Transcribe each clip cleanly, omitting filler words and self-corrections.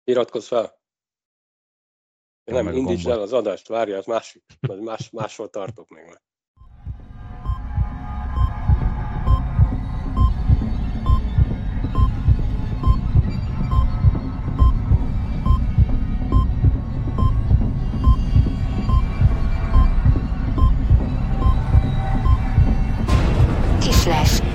Iratkozz fel! Nem, indítsd gombot. el az adást, várjál, máshol tartok még meg. Kisles.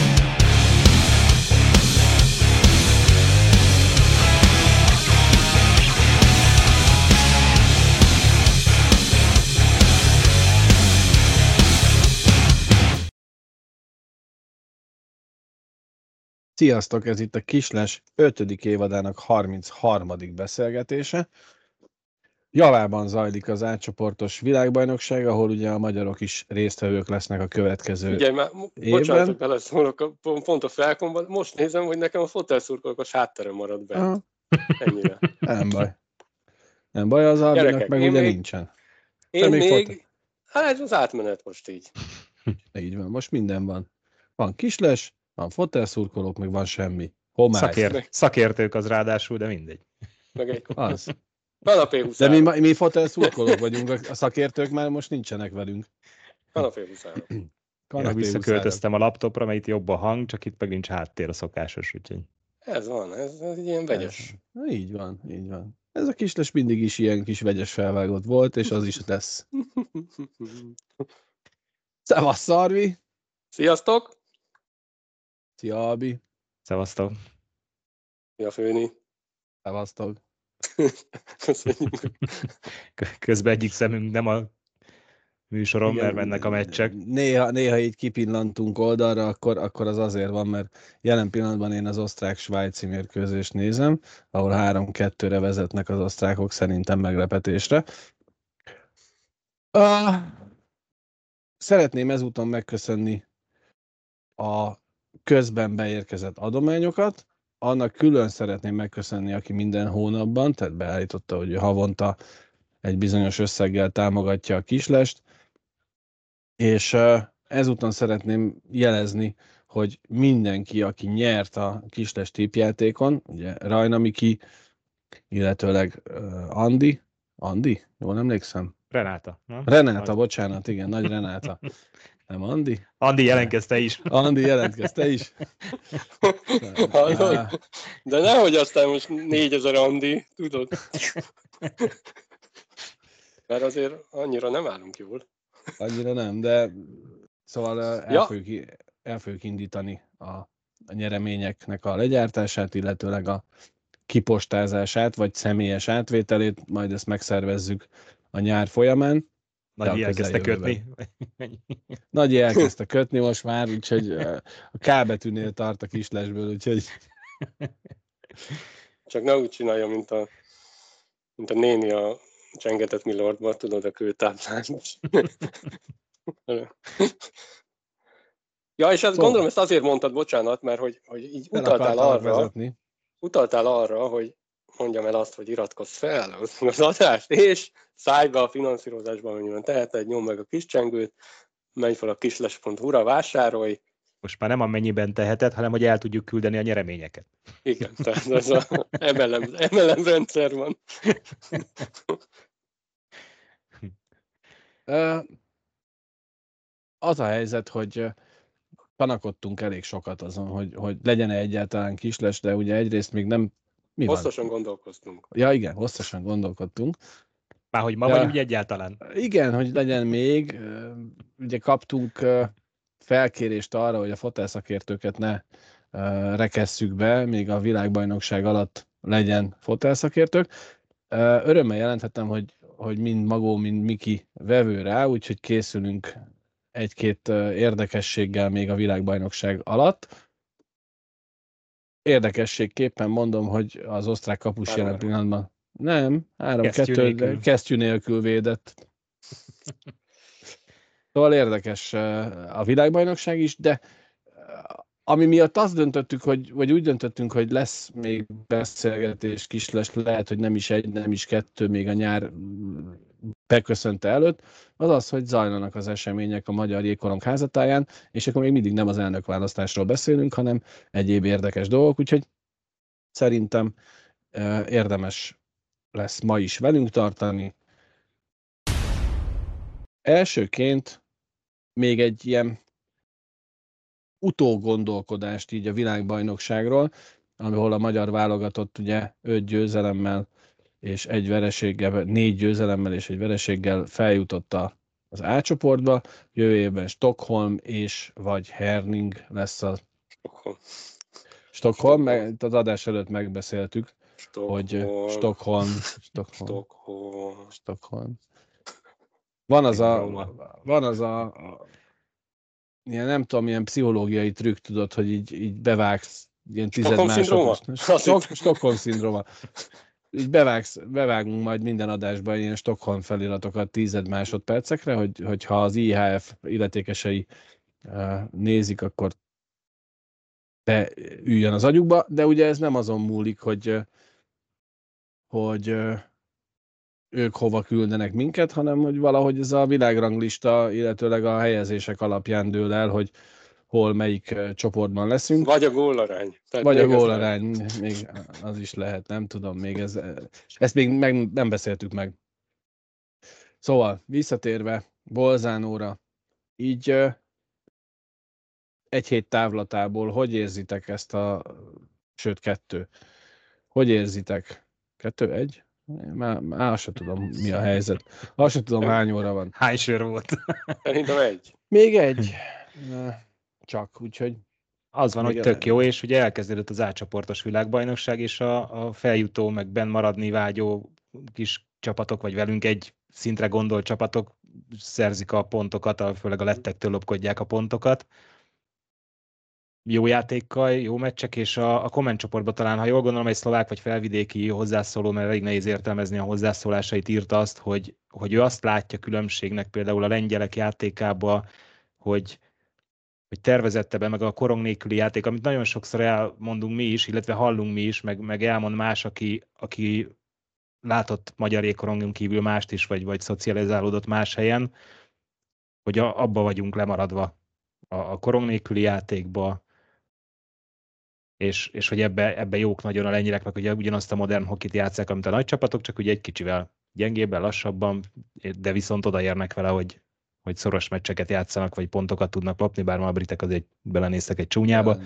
Sziasztok, ez itt a Kisles 5. évadának 33. beszélgetése. Javában zajlik az átcsoportos világbajnokság, ahol ugye a magyarok is résztvevők lesznek a következő Ugye már, évben. bocsánat, hogy beleszólok pont a felkomban, most nézem, hogy nekem a fotelszurkolókos háttere marad be. Aha. Ennyire. Nem baj. Nem baj, az Albinak Gyerekek, meg ugye nincsen. Én még, hát az átmenet most így. Így van, most minden van. Van Kisles, van fotelszurkolók, meg van semmi. Homály. Szakértők az ráadásul, de mindegy. Meg egy Az. kanapéhuszárok. De mi fotelszurkolók vagyunk, a szakértők már most nincsenek velünk. Kanapéhuszárok. Én visszaköltöztem a laptopra, mert itt jobb a hang, csak itt meg nincs háttér a szokásos, úgyhogy... Ez van, ez ilyen vegyes. Így van, így van. Ez a Kisles mindig is ilyen kis vegyes felvágott volt, és az is lesz. Szevasz, Szarvi! Sziasztok! Szia, Albi! Szevasztok! Szia, Főni! Szevasztok! Köszönjük! Közben egyik szemünk nem a műsoron, igen, mert mennek a meccsek. Néha így kipillantunk oldalra, akkor az azért van, mert jelen pillanatban én az osztrák-svájci mérkőzést nézem, ahol 3-2-re vezetnek az osztrákok, szerintem meglepetésre. Szeretném ezúton megköszönni a közben beérkezett adományokat. Annak külön szeretném megköszönni, aki minden hónapban, tehát beállította, hogy havonta egy bizonyos összeggel támogatja a Kislest, és ezúton szeretném jelezni, hogy mindenki, aki nyert a Kisles tippjátékon, ugye Rajna Miki, illetőleg Andi? Jól emlékszem? Renáta, bocsánat, igen, Nagy Renáta. Nem Andi? Andi jelentkezte is. Andi jelentkezte is. De nehogy aztán most 4000 Andi, tudod? Mert azért annyira nem állunk jól. Annyira nem, de szóval el fogjuk indítani a nyereményeknek a legyártását, illetőleg a kipostázását, vagy személyes átvételét, majd ezt megszervezzük a nyár folyamán. Nagyi elkezdte kötni. Nagyi elkezdte kötni most már, úgyhogy a K betűnél tart a Kislesből, úgyhogy... Csak ne úgy csinálja, mint a néni a Csengetett Milordban, tudod, a kőtáblán. Ja, és gondolom, ezt azért mondtad, bocsánat, mert hogy így utaltál arra, hogy mondjam el azt, hogy iratkozz fel az adást, és szállj be a finanszírozásban, amennyiben teheted, nyomd meg a kis csengőt, menj fel a kisles.hu-ra, vásárolj. Most már nem amennyiben teheted, hanem hogy el tudjuk küldeni a nyereményeket. Igen, tehát ez az MLM rendszer van. Az a helyzet, hogy panakodtunk elég sokat azon, hogy legyen-e egyáltalán Kisles, de ugye egyrészt még nem... Hosszasan gondolkoztunk. Ja, igen, hosszasan gondolkodtunk. Már hogy ma vagy úgy egyáltalán. Igen, hogy legyen még. Ugye kaptunk felkérést arra, hogy a fotelszakértőket ne rekesszük be, még a világbajnokság alatt legyen fotelszakértők. Örömmel jelenthetem, hogy mind Magó, mind Miki vevő rá, úgyhogy készülünk egy-két érdekességgel még a világbajnokság alatt. Érdekességképpen mondom, hogy az osztrák kapus jelen pillanatban nem, 3-2 kesztyű nélkül védett. Szóval érdekes a világbajnokság is, de ami miatt azt döntöttük, vagy úgy döntöttünk, hogy lesz még beszélgetés Kisles, lehet, hogy nem is egy, nem is kettő, még a nyár beköszönte előtt, az az, hogy zajlanak az események a Magyar Jégkorong házatáján, és akkor még mindig nem az elnökválasztásról beszélünk, hanem egyéb érdekes dolgok, úgyhogy szerintem érdemes lesz ma is velünk tartani. Elsőként még egy ilyen utógondolkodást így a világbajnokságról, ahol a magyar válogatott ugye 5 győzelemmel és egy vereséggel, 4 győzelemmel és egy vereséggel feljutott az A csoportba. Jövő évben Stockholm és vagy Herning lesz a Stockholm. Az adás előtt megbeszéltük, hogy Stockholm. Van az a ilyen, nem tudom, milyen pszichológiai trükk, tudod, hogy így bevágsz ilyen 10 másodperc. Stockholm-szindróma. Így bevágunk majd minden adásban ilyen Stockholm feliratokat 10 másodpercekre, hogyha az IHF illetékesei nézik, akkor beüljön az agyukba, de ugye ez nem azon múlik, hogy ők hova küldenek minket, hanem hogy valahogy ez a világranglista, illetőleg a helyezések alapján dől el, hogy hol melyik csoportban leszünk. Vagy a gólarány. Vagy a gólarány, még az is lehet, nem tudom, még ezt még nem beszéltük meg. Szóval, visszatérve Bolzánóra, így egy hét távlatából, hogy érzitek ezt sőt 2. Hogy érzitek? 2-1? Már azt sem tudom, mi a helyzet. Azt sem tudom, hány óra van. Hány sör volt? Szerintem 1. Még 1. Csak, úgyhogy... Az van, hogy tök jó, és ugye elkezdődött az A-csoportos világbajnokság, és a feljutó, meg benn maradni vágyó kis csapatok, vagy velünk egy szintre gondolt csapatok szerzik a pontokat, főleg a lettektől lopkodják a pontokat. Jó játékkal, jó meccsek, és a komment csoportban talán, ha jól gondolom, egy szlovák vagy felvidéki hozzászóló, mert elég nehéz értelmezni a hozzászólásait, írta azt, hogy ő azt látja különbségnek például a lengyelek játékába, hogy tervezettebben, meg a korong nélküli játék, amit nagyon sokszor elmondunk mi is, illetve hallunk mi is, meg elmond más, aki látott magyar jégkorongon kívül mást is, vagy szocializálódott más helyen, hogy abba vagyunk lemaradva a korong nélküli játékba, és hogy ebbe jók nagyon a lengyelek, meg ugye ugyanazt a modern hokit játsszák, amit a nagy csapatok, csak ugye egy kicsivel gyengébben, lassabban, de viszont odaérnek vele, hogy szoros meccseket játszanak, vagy pontokat tudnak lopni, bár ma a britek azért belenéztek egy csúnyába.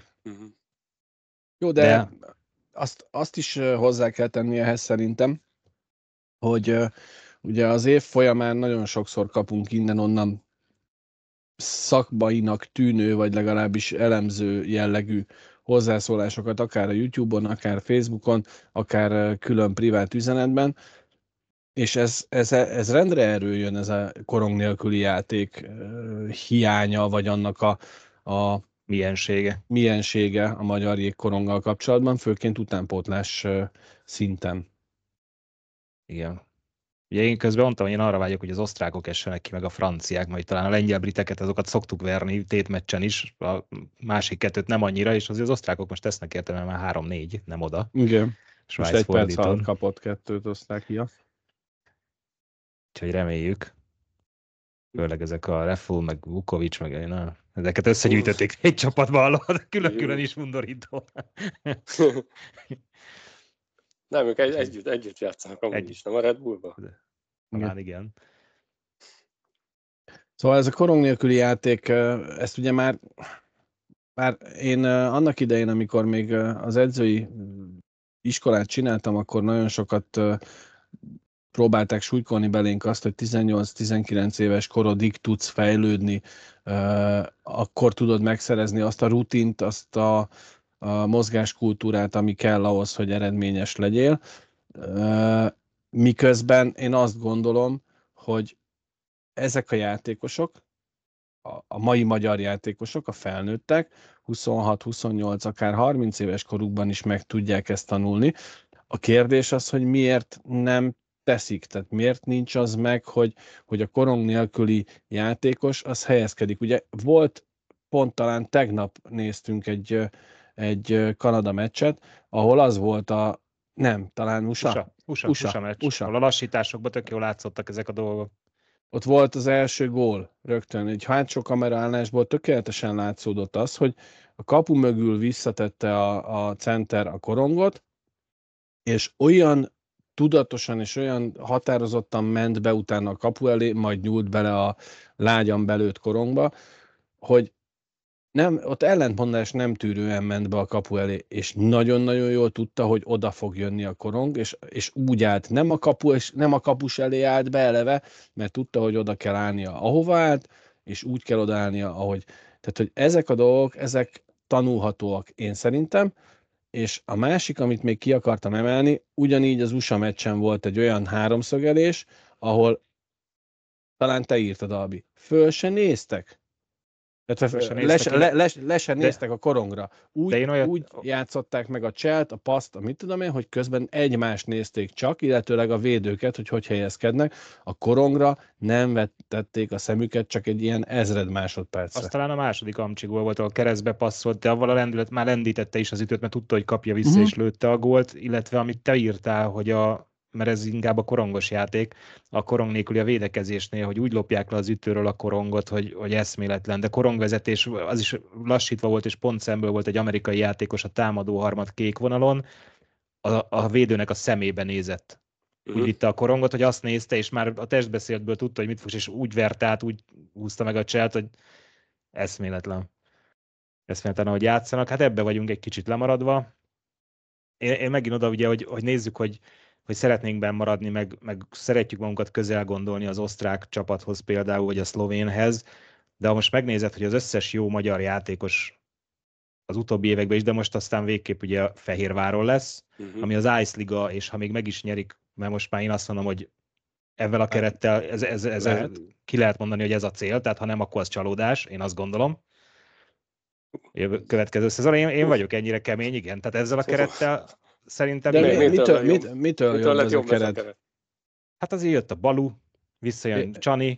Jó, de azt is hozzá kell tenni ehhez szerintem, hogy ugye az év folyamán nagyon sokszor kapunk innen-onnan szakmainak tűnő, vagy legalábbis elemző jellegű hozzászólásokat, akár a YouTube-on, akár Facebookon, akár külön privát üzenetben, és ez rendre erőjön, ez a korong nélküli játék hiánya, vagy annak a miensége a magyar jégkoronggal kapcsolatban, főként utánpótlás szinten. Igen. Ugye én közben mondtam, hogy én arra vágyok, hogy az osztrákok essenek ki, meg a franciák, majd talán a lengyel-briteket, azokat szoktuk verni tétmeccsen is, a másik 2 nem annyira, és azért az osztrákok most tesznek értem, már 3-4, nem oda. Igen. Svájc most egy perc alatt kapott 2 Osztrákia. Úgyhogy reméljük. Főleg ezek a Reful, meg Vukovics, meg ezeket összegyűjtötték egy csapatba, alatt, külön-külön is undorító. Nem, ők együtt játszanak amúgy is, nem a Red Bullba? Talán igen. Szóval ez a korong nélküli játék, ezt ugye már én annak idején, amikor még az edzői iskolát csináltam, akkor nagyon sokat próbálták súlykolni belénk azt, hogy 18-19 éves korodig tudsz fejlődni, akkor tudod megszerezni azt a rutint, azt a mozgáskultúrát, ami kell ahhoz, hogy eredményes legyél. Miközben én azt gondolom, hogy ezek a játékosok, a mai magyar játékosok, a felnőttek, 26-28, akár 30 éves korukban is meg tudják ezt tanulni. A kérdés az, hogy miért nem teszik, tehát miért nincs az meg, hogy a korong nélküli játékos az helyezkedik. Ugye volt, pont talán tegnap néztünk egy Kanada meccset, ahol az volt talán USA meccs. Ahol a lassításokban tök jól látszottak ezek a dolgok. Ott volt az első gól rögtön. Egy hátsó kameraállásból tökéletesen látszódott az, hogy a kapu mögül visszatette a center a korongot, és olyan tudatosan és olyan határozottan ment be utána a kapu elé, majd nyúlt bele a lágyan belőtt korongba, hogy nem, ott ellentmondás nem tűrően ment be a kapu elé, és nagyon-nagyon jól tudta, hogy oda fog jönni a korong, és úgy állt, nem a kapus elé állt be eleve, mert tudta, hogy oda kell állnia, ahova állt, és úgy kell odaállnia, ahogy. Tehát, hogy ezek a dolgok, ezek tanulhatóak én szerintem, és a másik, amit még ki akartam emelni, ugyanígy az USA meccsen volt egy olyan háromszögelés, ahol talán te írtad, Albi, föl se néztek. Le se néztek a korongra. Úgy játszották meg a cselt, a paszt, mit tudom én, hogy közben egymást nézték csak, illetőleg a védőket, hogy helyezkednek. A korongra nem vetették a szemüket csak egy ilyen 1000 másodpercre. Azt talán a második amcsigól volt, ahol keresztbe passzolt, de avval a lendület már lendítette is az ütőt, mert tudta, hogy kapja vissza, és lőtte a gólt, illetve amit te írtál, hogy mert ez inkább a korongos játék, a korong nélküli a védekezésnél, hogy úgy lopják le az ütőről a korongot, hogy eszméletlen, de korongvezetés az is lassítva volt, és pont szemből volt egy amerikai játékos a támadó harmad kék vonalon, a védőnek a szemébe nézett. Úgy vitte a korongot, hogy azt nézte, és már a testbeszédből tudta, hogy mit fog, és úgy vert át, úgy húzta meg a cselt, hogy eszméletlen. Eszméletlen, ahogy játszanak. Hát ebbe vagyunk egy kicsit lemaradva. Én megint oda ugye, hogy nézzük, hogy szeretnénk benn maradni, meg szeretjük magunkat közel gondolni az osztrák csapathoz például, vagy a szlovénhez, de ha most megnézed, hogy az összes jó magyar játékos az utóbbi években is, de most aztán végképp ugye Fehérváron lesz, ami az Ice Liga, és ha még meg is nyerik, mert most már én azt mondom, hogy ezzel a kerettel ki lehet mondani, hogy ez a cél, tehát ha nem, akkor az csalódás, én azt gondolom. Következő szezon, én vagyok ennyire kemény, igen, tehát ezzel a kerettel szerintem... De mitől jobb ez a keret? Hát azért jött a Balu, visszajön Csani,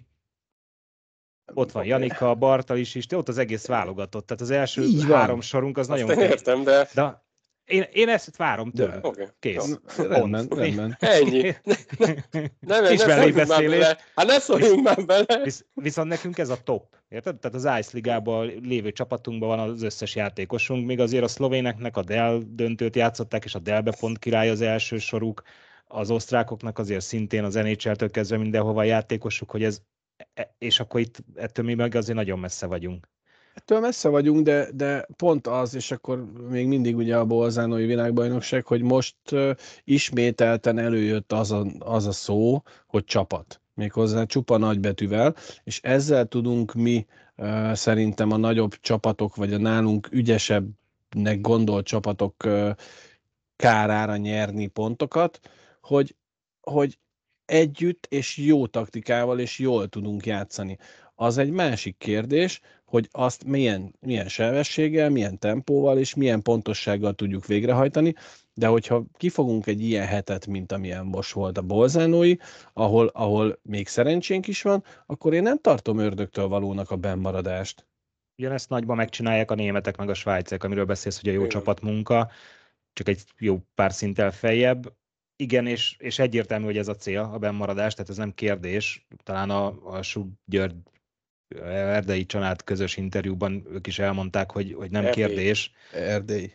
ott van Janika, Bartal is, de ott az egész válogatott. Tehát az első három sorunk az nagyon... Értem, de... Én ezt várom tőlük. Okay. Kész. Rendben. Ennyi. Nem beszélés. Hát ne szóljunk már bele. Viszont nekünk ez a top. Érted? Tehát az Ice Ligában lévő csapatunkban van az összes játékosunk, még azért a szlovéneknek a Dell döntőt játszották, és a Dellbe pont király az első soruk. Az osztrákoknak azért szintén az NHL-től kezdve mindenhova játékosuk, hogy ez, és akkor itt ettől mi meg azért nagyon messze vagyunk. Ettől messze vagyunk, de pont az, és akkor még mindig ugye a bolzánói világbajnokság, hogy most ismételten előjött az a szó, hogy csapat. Méghozzá csupa nagybetűvel, és ezzel tudunk mi szerintem a nagyobb csapatok, vagy a nálunk ügyesebbnek gondolt csapatok kárára nyerni pontokat, hogy együtt és jó taktikával és jól tudunk játszani. Az egy másik kérdés, hogy azt milyen sebességgel, milyen tempóval és milyen pontossággal tudjuk végrehajtani, de hogyha kifogunk egy ilyen hetet, mint amilyen most volt a bolzánói, ahol még szerencsénk is van, akkor én nem tartom ördögtől valónak a bennmaradást. Ugyanezt nagyban megcsinálják a németek meg a svájciak, amiről beszélsz, hogy a jó csapatmunka, csak egy jó pár szinttel feljebb. Igen, és egyértelmű, hogy ez a cél, a bennmaradás, tehát ez nem kérdés. Talán a Sug György Erdei Csanád közös interjúban ők is elmondták, hogy nem kérdés. Erdei.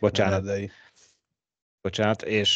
Bocsánat, és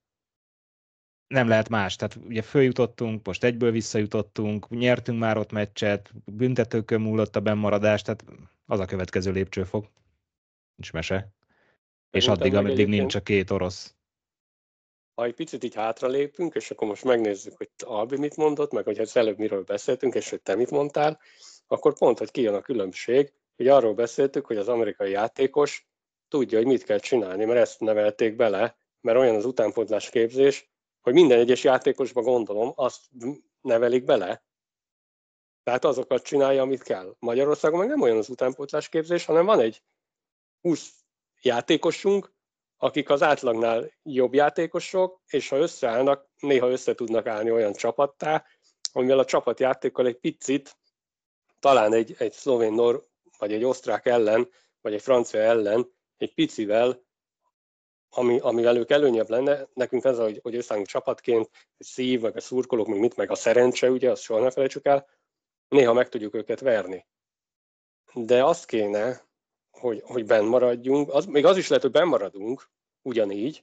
nem lehet más. Tehát ugye följutottunk, most egyből visszajutottunk, nyertünk már ott meccset, büntetőkön múlott a bennmaradás, tehát az a következő lépcsőfok. Nincs mese. És addig, ameddig nincs a két orosz. Ha egy picit így hátralépünk, és akkor most megnézzük, hogy Albi mit mondott, meg hogy az előbb miről beszéltünk, és hogy te mit mondtál, akkor pont, hogy kijön a különbség, hogy arról beszéltük, hogy az amerikai játékos tudja, hogy mit kell csinálni, mert ezt nevelték bele, mert olyan az utánpótlás képzés, hogy minden egyes játékosba gondolom, azt nevelik bele. Tehát azokat csinálja, amit kell. Magyarországon meg nem olyan az utánpótlás képzés, hanem van egy 20 játékosunk, akik az átlagnál jobb játékosok, és ha összeállnak, néha össze tudnak állni olyan csapattá, amivel a csapatjátékkal egy picit, talán egy szlovén vagy egy osztrák ellen, vagy egy francia ellen, egy picivel, amivel ők előnyebb lenne, nekünk ez, hogy összeállunk csapatként, egy szív, meg a szurkolók, meg a szerencse, ugye, azt soha ne felejtsük el, néha meg tudjuk őket verni. De azt kéne, hogy benn maradjunk, még az is lehet, hogy benn maradunk ugyanígy,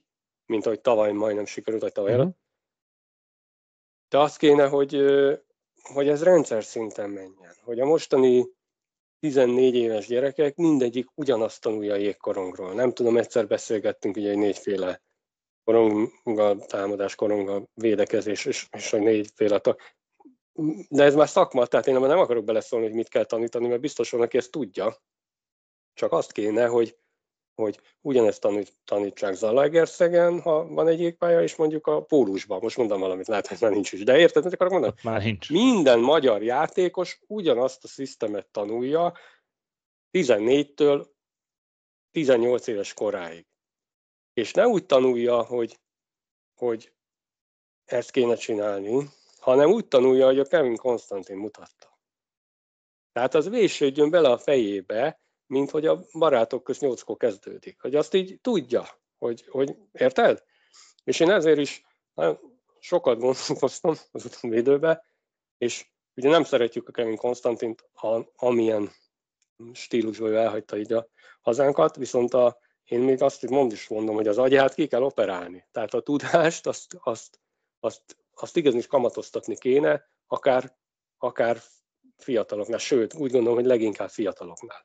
mint ahogy tavaly majdnem sikerült, vagy tavaly előtt. De azt kéne, hogy ez rendszer szinten menjen. Hogy a mostani 14 éves gyerekek mindegyik ugyanazt tanulja a jégkorongról. Nem tudom, egyszer beszélgettünk ugye egy 4-féle koronggal, támadás, koronggal, védekezés, és hogy 4-féle de ez már szakma, tehát én nem akarok beleszólni, hogy mit kell tanítani, mert biztos van, aki ezt tudja. Csak azt kéne, hogy ugyanezt tanítsák Zalaegerszegen, ha van egy jégpálya, és mondjuk a Pólusban. Most mondom valamit, lehet, hogy már nincs is. De érted, mit akarok mondani? Már nincs. Minden magyar játékos ugyanazt a szisztemet tanulja 14-től 18 éves koráig. És ne úgy tanulja, hogy ezt kéne csinálni, hanem úgy tanulja, hogy a Kevin Konstantin mutatta. Tehát az vésődjön bele a fejébe, mint hogy a barátok közt 8-kor kezdődik. Hogy azt így tudja, hogy érted? És én ezért is sokat gondolkoztam az utóbbi időben, és ugye nem szeretjük a Kevin Konstantint, amilyen stílusból elhagyta így a hazánkat, viszont én még azt mondom, hogy az agyát ki kell operálni. Tehát a tudást, azt igazán is kamatoztatni kéne, akár fiataloknál, sőt, úgy gondolom, hogy leginkább fiataloknál.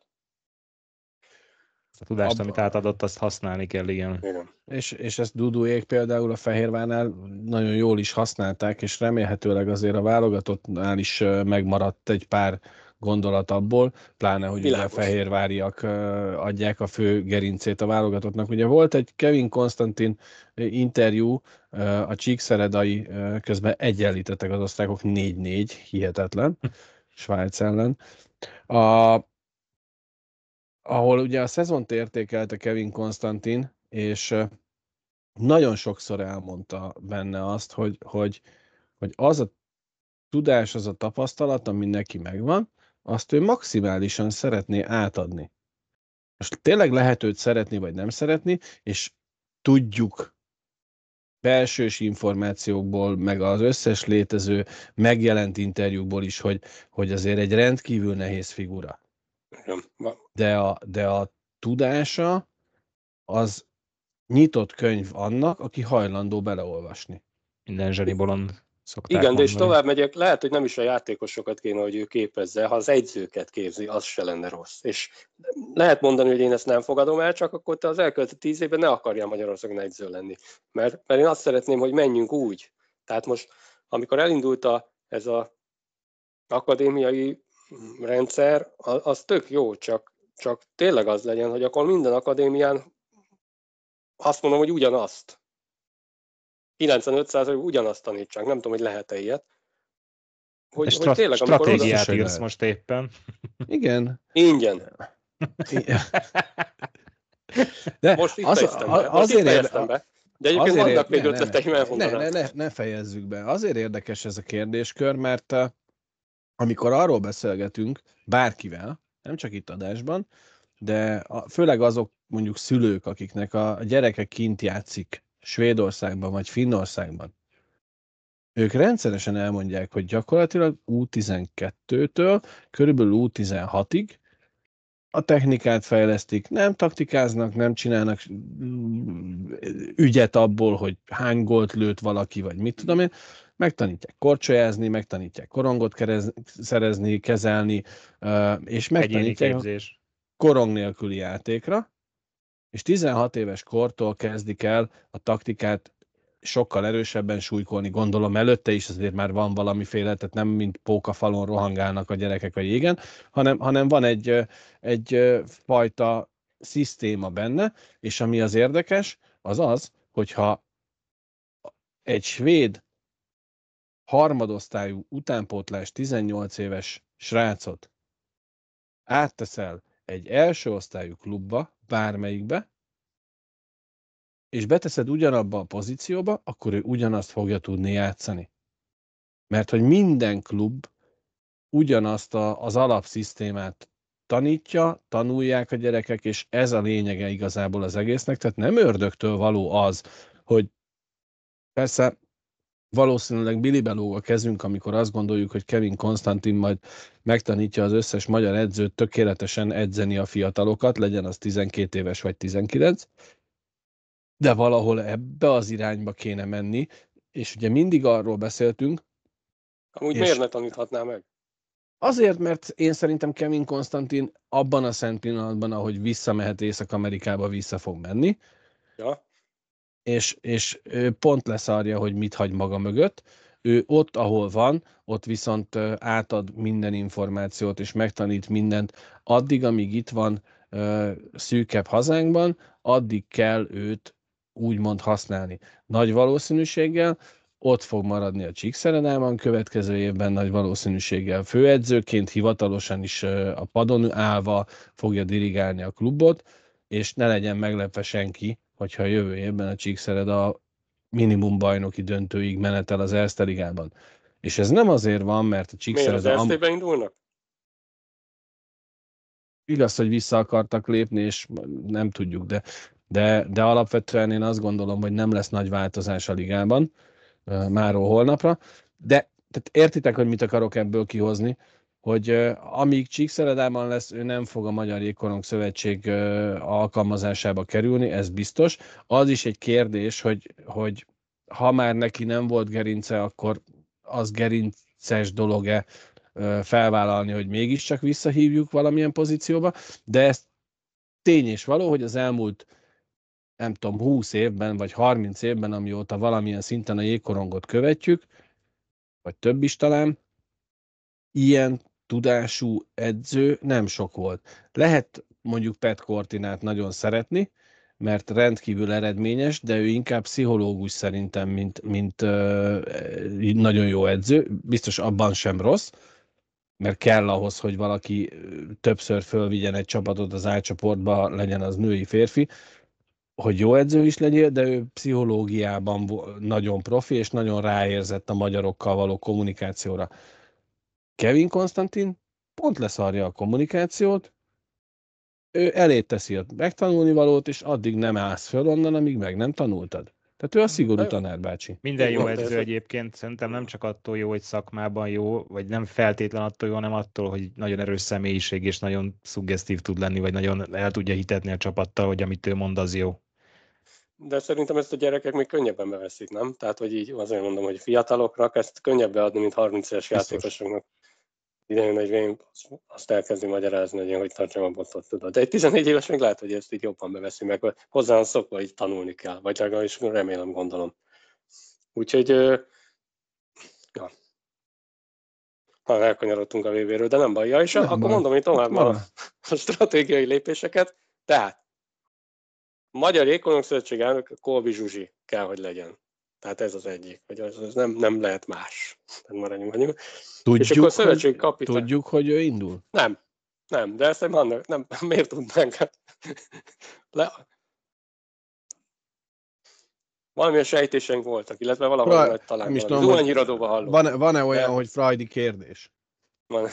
A tudást, amit átadott, azt használni kell, igen. És ezt Dudujék például a Fehérvárnál nagyon jól is használták, és remélhetőleg azért a válogatottnál is megmaradt egy pár gondolat abból, pláne, hogy ugye a fehérváriak adják a fő gerincét a válogatottnak. Ugye volt egy Kevin Konstantin interjú, a Csíkszeredai, közben egyenlítettek az osztrákok 4-4, hihetetlen, Svájc ellen. Ahol ugye a szezont értékelte Kevin Konstantin, és nagyon sokszor elmondta benne azt, hogy az a tudás, az a tapasztalat, ami neki megvan, azt ő maximálisan szeretné átadni. Most tényleg lehet őt szeretni, vagy nem szeretni, és tudjuk belsős információkból, meg az összes létező megjelent interjúkból is, hogy azért egy rendkívül nehéz figura. De a tudása az nyitott könyv annak, aki hajlandó beleolvasni. Minden zseni bolond szokták igen, mondani. De és tovább megyek, lehet, hogy nem is a játékosokat kéne, hogy ő képezze, ha az egyzőket képzi, az se lenne rossz. És lehet mondani, hogy én ezt nem fogadom el, csak akkor te az elkövetkező 10 évben ne akarjál Magyarországon egyző lenni. Mert én azt szeretném, hogy menjünk úgy. Tehát most, amikor elindult ez az akadémiai rendszer, az tök jó, csak tényleg az legyen, hogy akkor minden akadémián azt mondom, hogy ugyanazt. 95% ugyanazt tanítsák, nem tudom, hogy lehet-e ilyet. Hogy tényleg, stratégiát írsz most éppen. Igen. Ingyen. De most itt fejeztem be. De egyébként vannak még ötleteim, elmondanám. Ne fejezzük be. Azért érdekes ez a kérdéskör, mert amikor arról beszélgetünk bárkivel, nem csak itt adásban, de főleg azok mondjuk szülők, akiknek a gyereke kint játszik Svédországban vagy Finnországban, ők rendszeresen elmondják, hogy gyakorlatilag U12-től körülbelül U16-ig a technikát fejlesztik, nem taktikáznak, nem csinálnak ügyet abból, hogy hány gólt lőtt valaki, vagy mit tudom én, megtanítják korcsolyázni, megtanítják korongot szerezni, kezelni, és megtanítják korong nélküli játékra, és 16 éves kortól kezdik el a taktikát sokkal erősebben súlykolni, gondolom előtte is azért már van valamiféle, tehát nem mint pókafalon rohangálnak a gyerekek a jégen, hanem van egy fajta szisztéma benne, és ami az érdekes, az, hogyha egy svéd harmadosztályú utánpótlás 18 éves srácot átteszel egy első osztályú klubba, bármelyikbe, és beteszed ugyanabba a pozícióba, akkor ő ugyanazt fogja tudni játszani. Mert hogy minden klub ugyanazt az alapszisztémát tanítja, tanulják a gyerekek, és ez a lényege igazából az egésznek. Tehát nem ördögtől való az, hogy persze valószínűleg bilibe lóg a kezünk, amikor azt gondoljuk, hogy Kevin Konstantin majd megtanítja az összes magyar edzőt tökéletesen edzeni a fiatalokat, legyen az 12 éves vagy 19, de valahol ebbe az irányba kéne menni, és ugye mindig arról beszéltünk. Amúgy miért ne taníthatná meg? Azért, mert én szerintem Kevin Konstantin abban a szent pillanatban, ahogy visszamehet Észak-Amerikába, vissza fog menni, Ja. és ő pont leszarja, hogy mit hagy maga mögött. Ő ott, ahol van, ott viszont átad minden információt, és megtanít mindent. Addig, amíg itt van szűkebb hazánkban, addig kell őt úgymond használni. Nagy valószínűséggel ott fog maradni a Csíkszeredában, következő évben nagy valószínűséggel főedzőként, hivatalosan is a padon állva fogja dirigálni a klubot, és ne legyen meglepve senki, hogyha a jövő évben a Csíkszereda minimum bajnoki döntőig menetel az Erste Ligában. És ez nem azért van, mert a Csíkszereda... Miért az Erstében indulnak? Igaz, hogy vissza akartak lépni, és nem tudjuk, de alapvetően én azt gondolom, hogy nem lesz nagy változás a ligában máról holnapra. De tehát értitek, hogy mit akarok ebből kihozni, hogy amíg Csíkszeredában lesz, ő nem fog a Magyar Jégkorong Szövetség alkalmazásába kerülni, ez biztos. Az is egy kérdés, hogy ha már neki nem volt gerince, akkor az gerinces dolog-e felvállalni, hogy mégiscsak visszahívjuk valamilyen pozícióba, de ez tény és való, hogy az elmúlt nem tudom, 20 évben, vagy 30 évben, amióta valamilyen szinten a jégkorongot követjük, vagy több is talán, ilyen tudású edző nem sok volt. Lehet mondjuk Pat Cortinát nagyon szeretni, mert rendkívül eredményes, de ő inkább pszichológus szerintem, mint nagyon jó edző. Biztos abban sem rossz, mert kell ahhoz, hogy valaki többször fölvigyen egy csapatot az A-csoportba, legyen az női, férfi, hogy jó edző is legyél, de ő pszichológiában nagyon profi, és nagyon ráérzett a magyarokkal való kommunikációra. Kevin Konstantin pont leszarja a kommunikációt, ő elé teszi a megtanulni valót, és addig nem állsz föl onnan, amíg meg nem tanultad. Tehát ő a szigorú tanárbácsi. Minden jó edző egyébként szerintem nem csak attól jó, hogy szakmában jó, vagy nem feltétlen attól jó, hanem attól, hogy nagyon erős személyiség, és nagyon szuggesztív tud lenni, vagy nagyon el tudja hitetni a csapattal, hogy amit ő mond, az jó. De szerintem ezt a gyerekek még könnyebben beveszik, nem? Tehát, hogy így azért mondom, hogy fiataloknak ezt könnyebb beadni, mint 30 éves játékosoknak. Idejön egy vén, azt elkezdi magyarázni, hogy tartsam a botot, tudod. De egy 14 éves még lehet, hogy ezt így jobban beveszi meg, vagy hozzá szokva, így tanulni kell, vagy legalábbis remélem, gondolom. Úgyhogy, ja. Elkanyarodtunk a VB-ről, de nem baj. Ja, és akkor mondom, hogy tovább a stratégiai lépéseket. Tehát a Magyar Jégkorong Szövetség elnök Kolbi Zsuzsi kell, hogy legyen. Tehát ez az egyik, hogy az nem lehet más. Maradjunk. Tudjuk, hogy ő indul? Nem, de ezt nem, miért tudnánk? Valamilyen sejtéseink voltak, illetve valahol talán zuhanyhíradóban hallottam. Van-e olyan, hogy freudi kérdés? Van.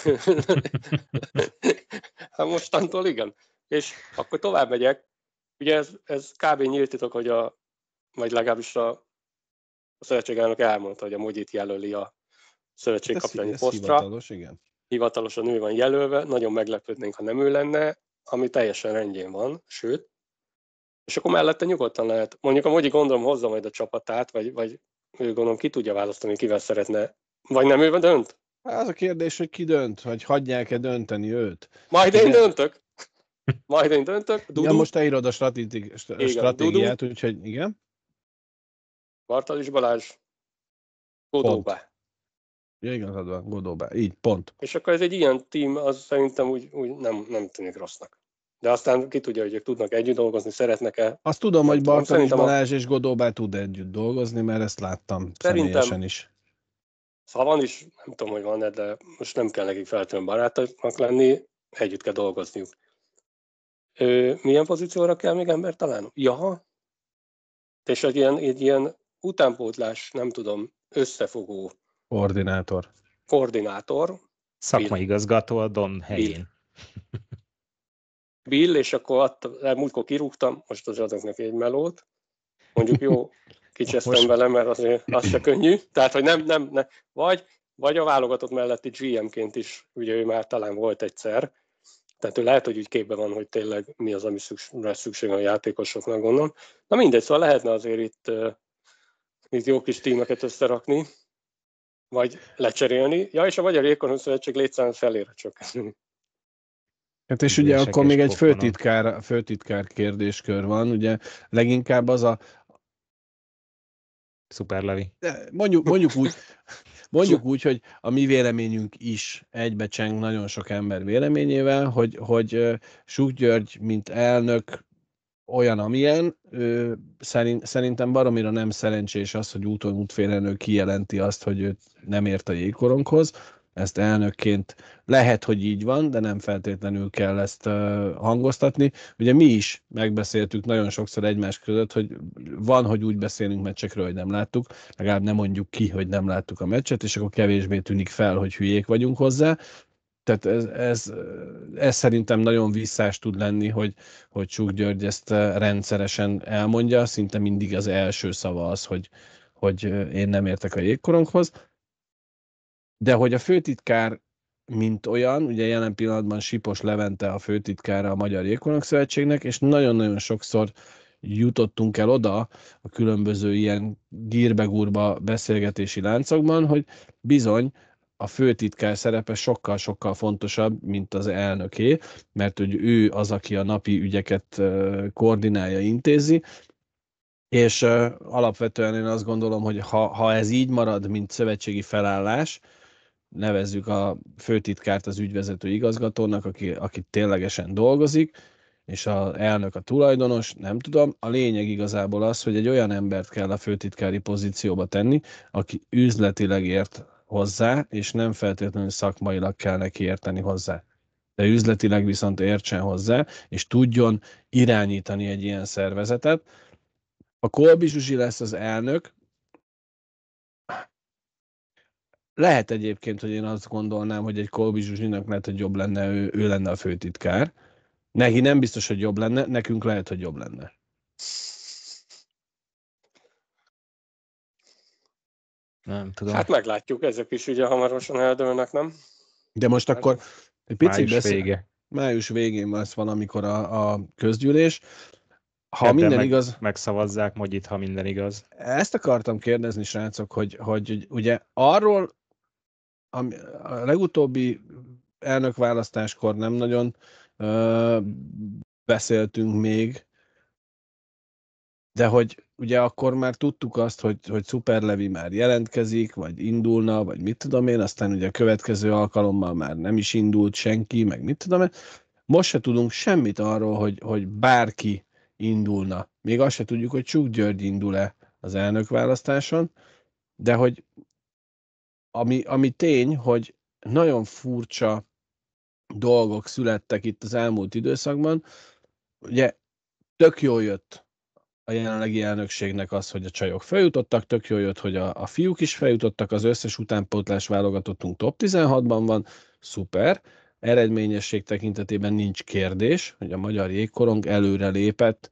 Hát mostantól igen. És akkor tovább megyek. Ugye ez kb. Nyílt titok, hogy vagy legalábbis a szövetségelnök elmondta, hogy a Mogyit jelöli a szövetségkapitányi posztra. Hivatalos, igen. Hivatalosan ő van jelölve, nagyon meglepődnénk, ha nem ő lenne, ami teljesen rendjén van, sőt. És akkor mellette nyugodtan lehet. Mondjuk a Mogyi gondolom hozza majd a csapatát, vagy ő gondolom ki tudja választani, kivel szeretne. Vagy nem ő dönt? Az a kérdés, hogy ki dönt, vagy hagyják-e dönteni őt. Majd én döntök. Dudu. Ja, most te írod a stratégiát, úgyhogy igen. Bartalis Balázs, Godóba. Ja, igazad van, Godóba. Így, pont. És akkor ez egy ilyen tím, az szerintem úgy nem tűnik rossznak. De aztán ki tudja, hogy ők tudnak együtt dolgozni, szeretnek-e. Azt tudom, hogy Bartalis Balázs és Godóba tud együtt dolgozni, mert ezt láttam személyesen is. Ha van is, nem tudom, hogy van-e, de most nem kell nekik feltétlenül barátoknak lenni, együtt kell dolgozniuk. Milyen pozícióra kell még ember találni? Ja. És egy ilyen utánpótlás, nem tudom, összefogó. Koordinátor. Szakmai igazgató a Don helyén. Bill, és akkor múltkor kirúgtam, most az adok neki egy melót. Mondjuk jó, kicsesztem vele, mert azért az se könnyű. Tehát, hogy nem. Vagy a válogatott melletti GM-ként is, ugye ő már talán volt egyszer, Tehát ő lehet, hogy úgy képben van, hogy tényleg mi az, ami szükség van a játékosoknak, gondolom. Na mindegy, szóval lehetne azért itt jó kis tímeket összerakni, vagy lecserélni. Ja, és a Magyar Jégkorong Szövetség létszámát felére csökkenteni. Hát és ugye Ügyesek akkor és még egy pofonok. főtitkár kérdéskör van, ugye leginkább az a, Szuperlevi. mondjuk úgy, hogy a mi véleményünk is egybecseng nagyon sok ember véleményével, hogy Suk György, mint elnök, olyan, amilyen. Szerintem baromira nem szerencsés az, hogy úton útfélen kijelenti azt, hogy őt nem ért a jégkoronghoz. Ezt elnökként lehet, hogy így van, de nem feltétlenül kell ezt hangoztatni. Ugye mi is megbeszéltük nagyon sokszor egymás között, hogy van, hogy úgy beszélünk meccsekről, hogy nem láttuk, legalább nem mondjuk ki, hogy nem láttuk a meccset, és akkor kevésbé tűnik fel, hogy hülyék vagyunk hozzá. Tehát ez szerintem nagyon visszás tud lenni, hogy Csuk György ezt rendszeresen elmondja, szinte mindig az első szava az, hogy én nem értek a jégkoronghoz. De hogy a főtitkár, mint olyan, ugye jelen pillanatban Sipos Levente a főtitkára a Magyar Jégkorong Szövetségnek, és nagyon-nagyon sokszor jutottunk el oda a különböző ilyen gírbe-gurba beszélgetési láncokban, hogy bizony a főtitkár szerepe sokkal-sokkal fontosabb, mint az elnöké, mert hogy ő az, aki a napi ügyeket koordinálja, intézi, és alapvetően én azt gondolom, hogy ha ez így marad, mint szövetségi felállás, nevezzük a főtitkárt az ügyvezető igazgatónak, aki ténylegesen dolgozik, és az elnök a tulajdonos, nem tudom. A lényeg igazából az, hogy egy olyan embert kell a főtitkári pozícióba tenni, aki üzletileg ért hozzá, és nem feltétlenül szakmailag kell neki érteni hozzá. De üzletileg viszont értsen hozzá, és tudjon irányítani egy ilyen szervezetet. A Kolbi Zsuzsi lesz az elnök. Lehet egyébként, hogy én azt gondolnám, hogy egy Kolbi Zsuzsinak lehet, hogy jobb lenne, ő lenne a főtitkár. Neki nem biztos, hogy jobb lenne, nekünk lehet, hogy jobb lenne. Nem tudom. Hát meglátjuk, ezek is ugye hamarosan eldőlnek, nem? De most akkor egy picit május végén lesz valamikor a közgyűlés. Ha minden igaz... Megszavazzák Magyit, ha minden igaz. Ezt akartam kérdezni, srácok, hogy ugye arról a legutóbbi elnökválasztáskor nem nagyon beszéltünk még, de hogy ugye akkor már tudtuk azt, hogy Szuperlevi már jelentkezik, vagy indulna, vagy mit tudom én, aztán ugye a következő alkalommal már nem is indult senki, meg mit tudom én. Most se tudunk semmit arról, hogy bárki indulna. Még azt se tudjuk, hogy Csuk György indul-e az elnökválasztáson, de hogy ami tény, hogy nagyon furcsa dolgok születtek itt az elmúlt időszakban. Ugye tök jól jött a jelenlegi elnökségnek az, hogy a csajok feljutottak, tök jól jött, hogy a fiúk is feljutottak, az összes utánpótlás válogatottunk top 16-ban van, szuper. Eredményesség tekintetében nincs kérdés, hogy a Magyar Jégkorong előre lépett,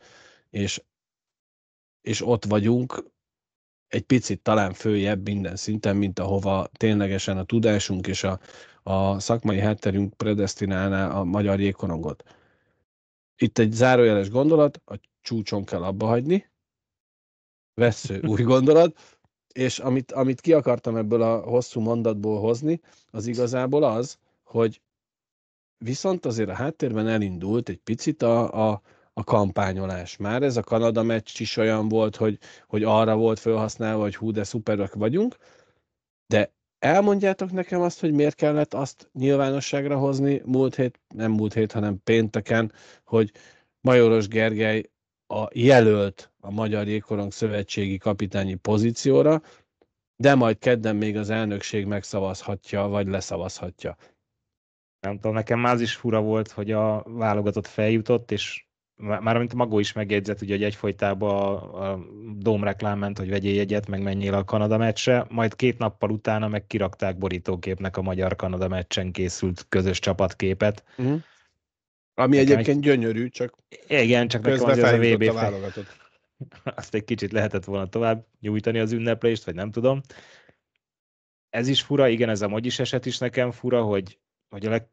és ott vagyunk egy picit talán följebb minden szinten, mint ahova ténylegesen a tudásunk és a szakmai hátterünk predesztinálná a Magyar Jégkorongot. Itt egy zárójeles gondolat, a csúcson kell abba hagyni, vessző új gondolat, és amit ki akartam ebből a hosszú mondatból hozni, az igazából az, hogy viszont azért a háttérben elindult egy picit a kampányolás. Már ez a Kanada meccs is olyan volt, hogy arra volt felhasználva, hogy hú, de szuperek vagyunk, de elmondjátok nekem azt, hogy miért kellett azt nyilvánosságra hozni nem múlt hét, hanem pénteken, hogy Majoros Gergely a jelölt a Magyar Jégkorong Szövetségi kapitányi pozícióra, de majd kedden még az elnökség megszavazhatja, vagy leszavazhatja. Nem tudom, nekem már az is fura volt, hogy a válogatott feljutott, és már amint Magó is megjegyzett, ugye, hogy egyfolytában a Dóm reklám ment, hogy vegyél jegyet, meg menjél a Kanada meccsre, majd 2 nappal utána meg kirakták borítóképnek a magyar-Kanada meccsen készült közös csapatképet. Uh-huh. Ami nekem egyébként gyönyörű, csak igen, csak közben feljutott a válogatott. Azt egy kicsit lehetett volna tovább nyújtani az ünneplést, vagy nem tudom. Ez is fura, igen, ez a Magyis eset is nekem fura, hogy a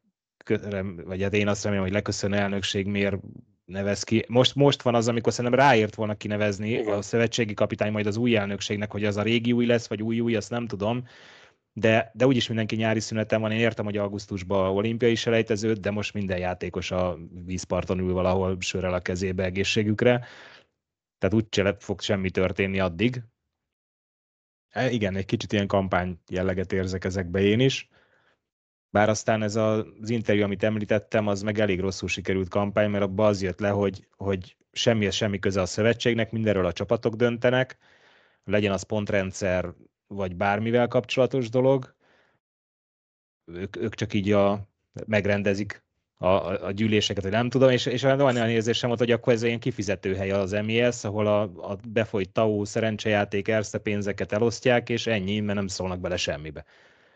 vagy hát én azt remélem, hogy leköszönő elnökség miért nevez ki. Most van az, amikor szerintem ráért volna kinevezni Igen. a szövetségi kapitány majd az új elnökségnek, hogy az a régi új lesz, vagy új, azt nem tudom. De úgyis mindenki nyári szüneten van. Én értem, hogy augusztusban olimpiai selejtezőt, de most minden játékos a vízparton ül valahol sörrel a kezébe egészségükre. Tehát úgyse fog semmi történni addig. Igen, egy kicsit ilyen kampány jelleget érzek ezekbe én is. Bár aztán ez az interjú, amit említettem, az meg elég rosszul sikerült kampány, mert abban az jött le, hogy semmi köze a szövetségnek, mindenről a csapatok döntenek, legyen az pontrendszer, vagy bármivel kapcsolatos dolog. Ők csak így megrendezik a gyűléseket, vagy nem tudom, és van olyan érzésem volt, hogy akkor ez ilyen kifizetőhely az MES, ahol a befolyt TAO szerencsejáték Erste pénzeket elosztják, és ennyi, mert nem szólnak bele semmibe.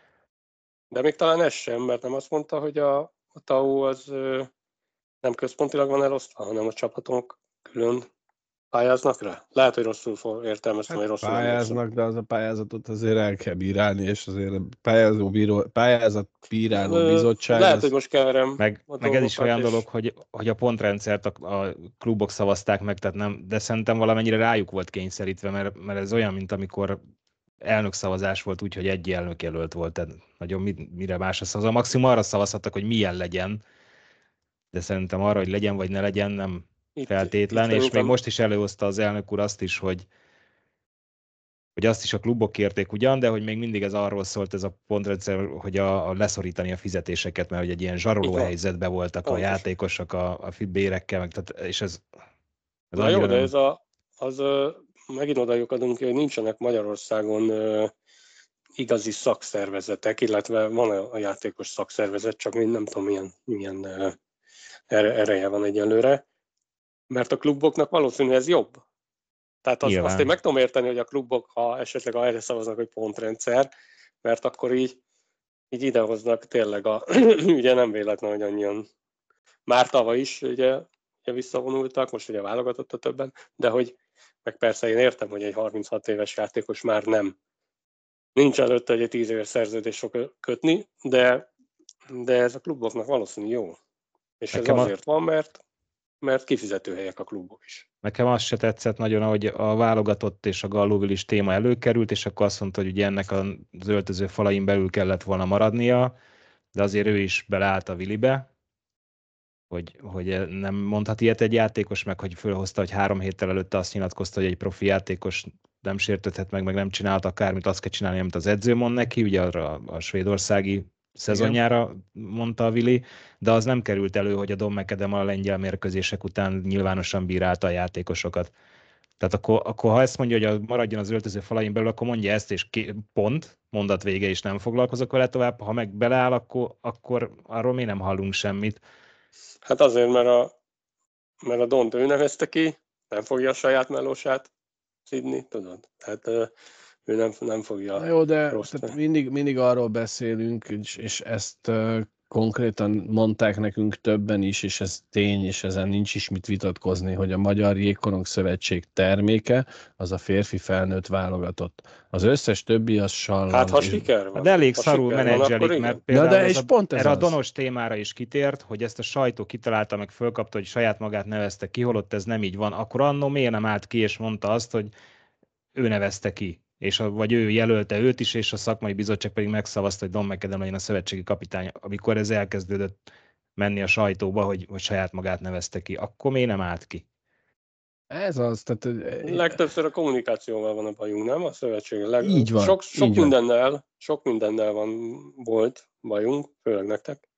De még talán ez sem, mert nem azt mondta, hogy a TAO az nem központilag van elosztva, hanem a csapatok külön pályáznak rá? Lehet, hogy rosszul értelmeztem, vagy rosszul pályáznak, de az a pályázatot azért el kell bírálni, és azért a pályázatbíráló bizottság... Lehet, hogy most keverem. Meg ez is olyan dolog, hogy a pontrendszert a klubok szavazták meg, tehát nem, de szerintem valamennyire rájuk volt kényszerítve, mert ez olyan, mint amikor elnökszavazás volt úgy, hogy egy elnökjelölt volt, tehát nagyon mire másra szavazol. Maximum arra szavazhattak, hogy milyen legyen, de szerintem arra, hogy legyen vagy ne legyen, nem feltétlen, és még most is előhozta az elnök úr azt is, hogy azt is a klubok kérték ugyan, de hogy még mindig ez arról szólt ez a pontrendszer, hogy leszorítani a fizetéseket, mert hogy egy ilyen zsaroló helyzetben voltak a játékosok a bérekkel, és ez na jó, de az megint oda lyukadunk ki, hogy nincsenek Magyarországon igazi szakszervezetek, illetve van a játékos szakszervezet, csak nem tudom milyen ereje van egyelőre, mert a kluboknak valószínűleg ez jobb. Tehát azt én meg tudom érteni, hogy a klubok, ha esetleg erre szavaznak, hogy pontrendszer, mert akkor így idehoznak tényleg ugye nem véletlen, hogy annyian már tavaly is ugye visszavonultak, most ugye válogatott a többen, de hogy meg persze én értem, hogy egy 36 éves játékos már nincs előtte, hogy egy 10 éves szerződést fog kötni, de ez a kluboknak valószínűleg jó. És ez azért van, mert kifizetőhelyek a klubok is. Nekem az se tetszett nagyon, ahogy a válogatott és a Gallóvilis téma előkerült, és akkor azt mondta, hogy ugye ennek az öltöző falain belül kellett volna maradnia, de azért ő is beleállt a Vilibe, hogy nem mondhat ilyet egy játékos, meg hogy fölhozta, hogy 3 héttel előtte azt nyilatkozta, hogy egy profi játékos nem sértődhet meg nem csinált akármit, azt kell csinálni, amit az edző mond neki, ugye arra a svédországi szezonjára mondta a Vili, de az nem került elő, hogy a Don McAdam a lengyel mérkőzések után nyilvánosan bírálta a játékosokat. Tehát akkor ha ezt mondja, hogy maradjon az öltöző falain belül, akkor mondja ezt, és mondat vége, és nem foglalkozok vele tovább. Ha meg beleáll, akkor arról mi nem hallunk semmit. Hát azért, mert a Dont ő nevezte ki, nem fogja a saját melósát szidni, tudod? Tehát ő nem fogja... Na jó, de mindig arról beszélünk, és ezt konkrétan mondták nekünk többen is, és ez tény, és ezen nincs is mit vitatkozni, hogy a Magyar Jégkorong Szövetség terméke az a férfi felnőtt válogatott. Az összes többi az sallam. Hát ha siker van. De elég szarul menedzselik, mert például erre a Donos témára is kitért, hogy ezt a sajtó kitalálta, meg fölkapta, hogy saját magát nevezte ki, holott ez nem így van. Akkor annó miért nem állt ki, és mondta azt, hogy ő nevezte ki, vagy ő jelölte őt is, és a szakmai bizottság pedig megszavazta, hogy Don McAdam legyen a szövetségi kapitány, amikor ez elkezdődött menni a sajtóba, hogy saját magát nevezte ki. Akkor miért nem állt ki? Ez az. Tehát... Legtöbbször a kommunikációval van a bajunk, nem? A szövetség. Így van. Sok mindennel volt bajunk, főleg nektek.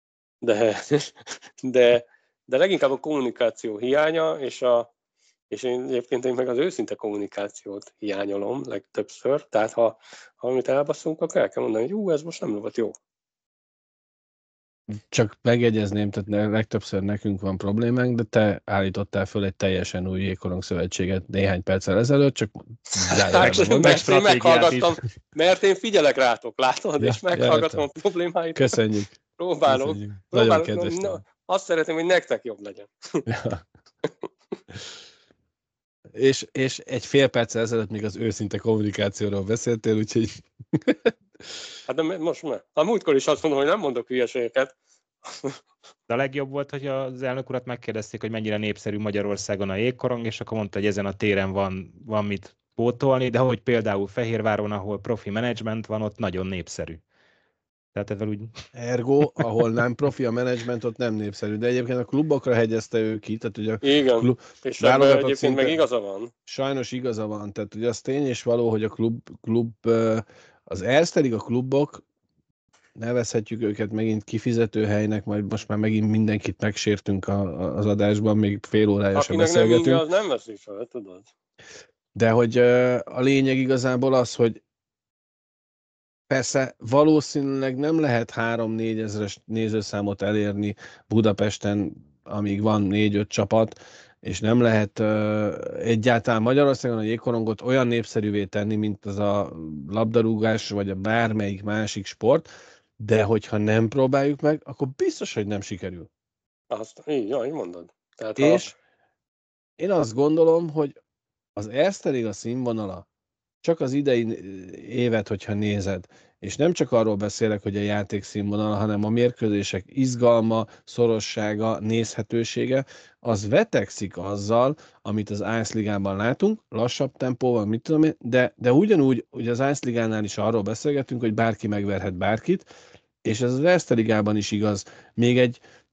De leginkább a kommunikáció hiánya, és én egyébként meg az őszinte kommunikációt hiányolom legtöbbször, tehát ha amit elbaszunk, akkor el kell mondani, hogy ez most nem volt jó. Csak megjegyezném, tehát legtöbbször nekünk van problémánk, de te állítottál föl egy teljesen új Jégkorong Szövetséget néhány perccel ezelőtt, csak meghallgattam, mert én figyelek rátok, látod, és meghallgatom a problémáit. Köszönjük. Próbálok. Nagyon kedves. Azt szeretném, hogy nektek jobb legyen. Ja. És egy fél perccel ezelőtt még az őszinte kommunikációról beszéltél, úgyhogy... Hát de most már. A múltkor is azt mondom, hogy nem mondok hülyeségeket, De a legjobb volt, hogy az elnök urat megkérdezték, hogy mennyire népszerű Magyarországon a jégkorong, és akkor mondta, hogy ezen a téren van mit pótolni, de hogy például Fehérváron, ahol profi menedzsment van, ott nagyon népszerű. Tehát ezzel úgy... Ergo, ahol nem profi a menedzsment, ott nem népszerű. De egyébként a klubokra hegyezte ő ki, tehát ugye Igen, és ebben egyébként meg igaza van. Sajnos igaza van, tehát ugye az tény és való, hogy a klub az Erste Liga klubok, nevezhetjük őket megint kifizetőhelynek, majd most már megint mindenkit megsértünk az adásban, még fél órája sem beszélgetünk. Akinek nem inge, az nem veszi fel, tudod. De hogy a lényeg igazából az, hogy persze valószínűleg nem lehet 3-4 ezeres nézőszámot elérni Budapesten, amíg van 4-5 csapat, és nem lehet egyáltalán Magyarországon a jégkorongot olyan népszerűvé tenni, mint az a labdarúgás, vagy a bármelyik másik sport, de hogyha nem próbáljuk meg, akkor biztos, hogy nem sikerül. Azt, így mondod. Tehát és én azt gondolom, hogy az Erste Liga színvonala, csak az idei évet, hogyha nézed, és nem csak arról beszélek, hogy a játék színvonala, hanem a mérkőzések izgalma, szorossága, nézhetősége, az vetekszik azzal, amit az Ice Ligában látunk, lassabb tempóval, mit tudom én, de ugyanúgy, ugye az Ice Ligánál is arról beszélgetünk, hogy bárki megverhet bárkit, és ez az Erste Ligában is igaz. Még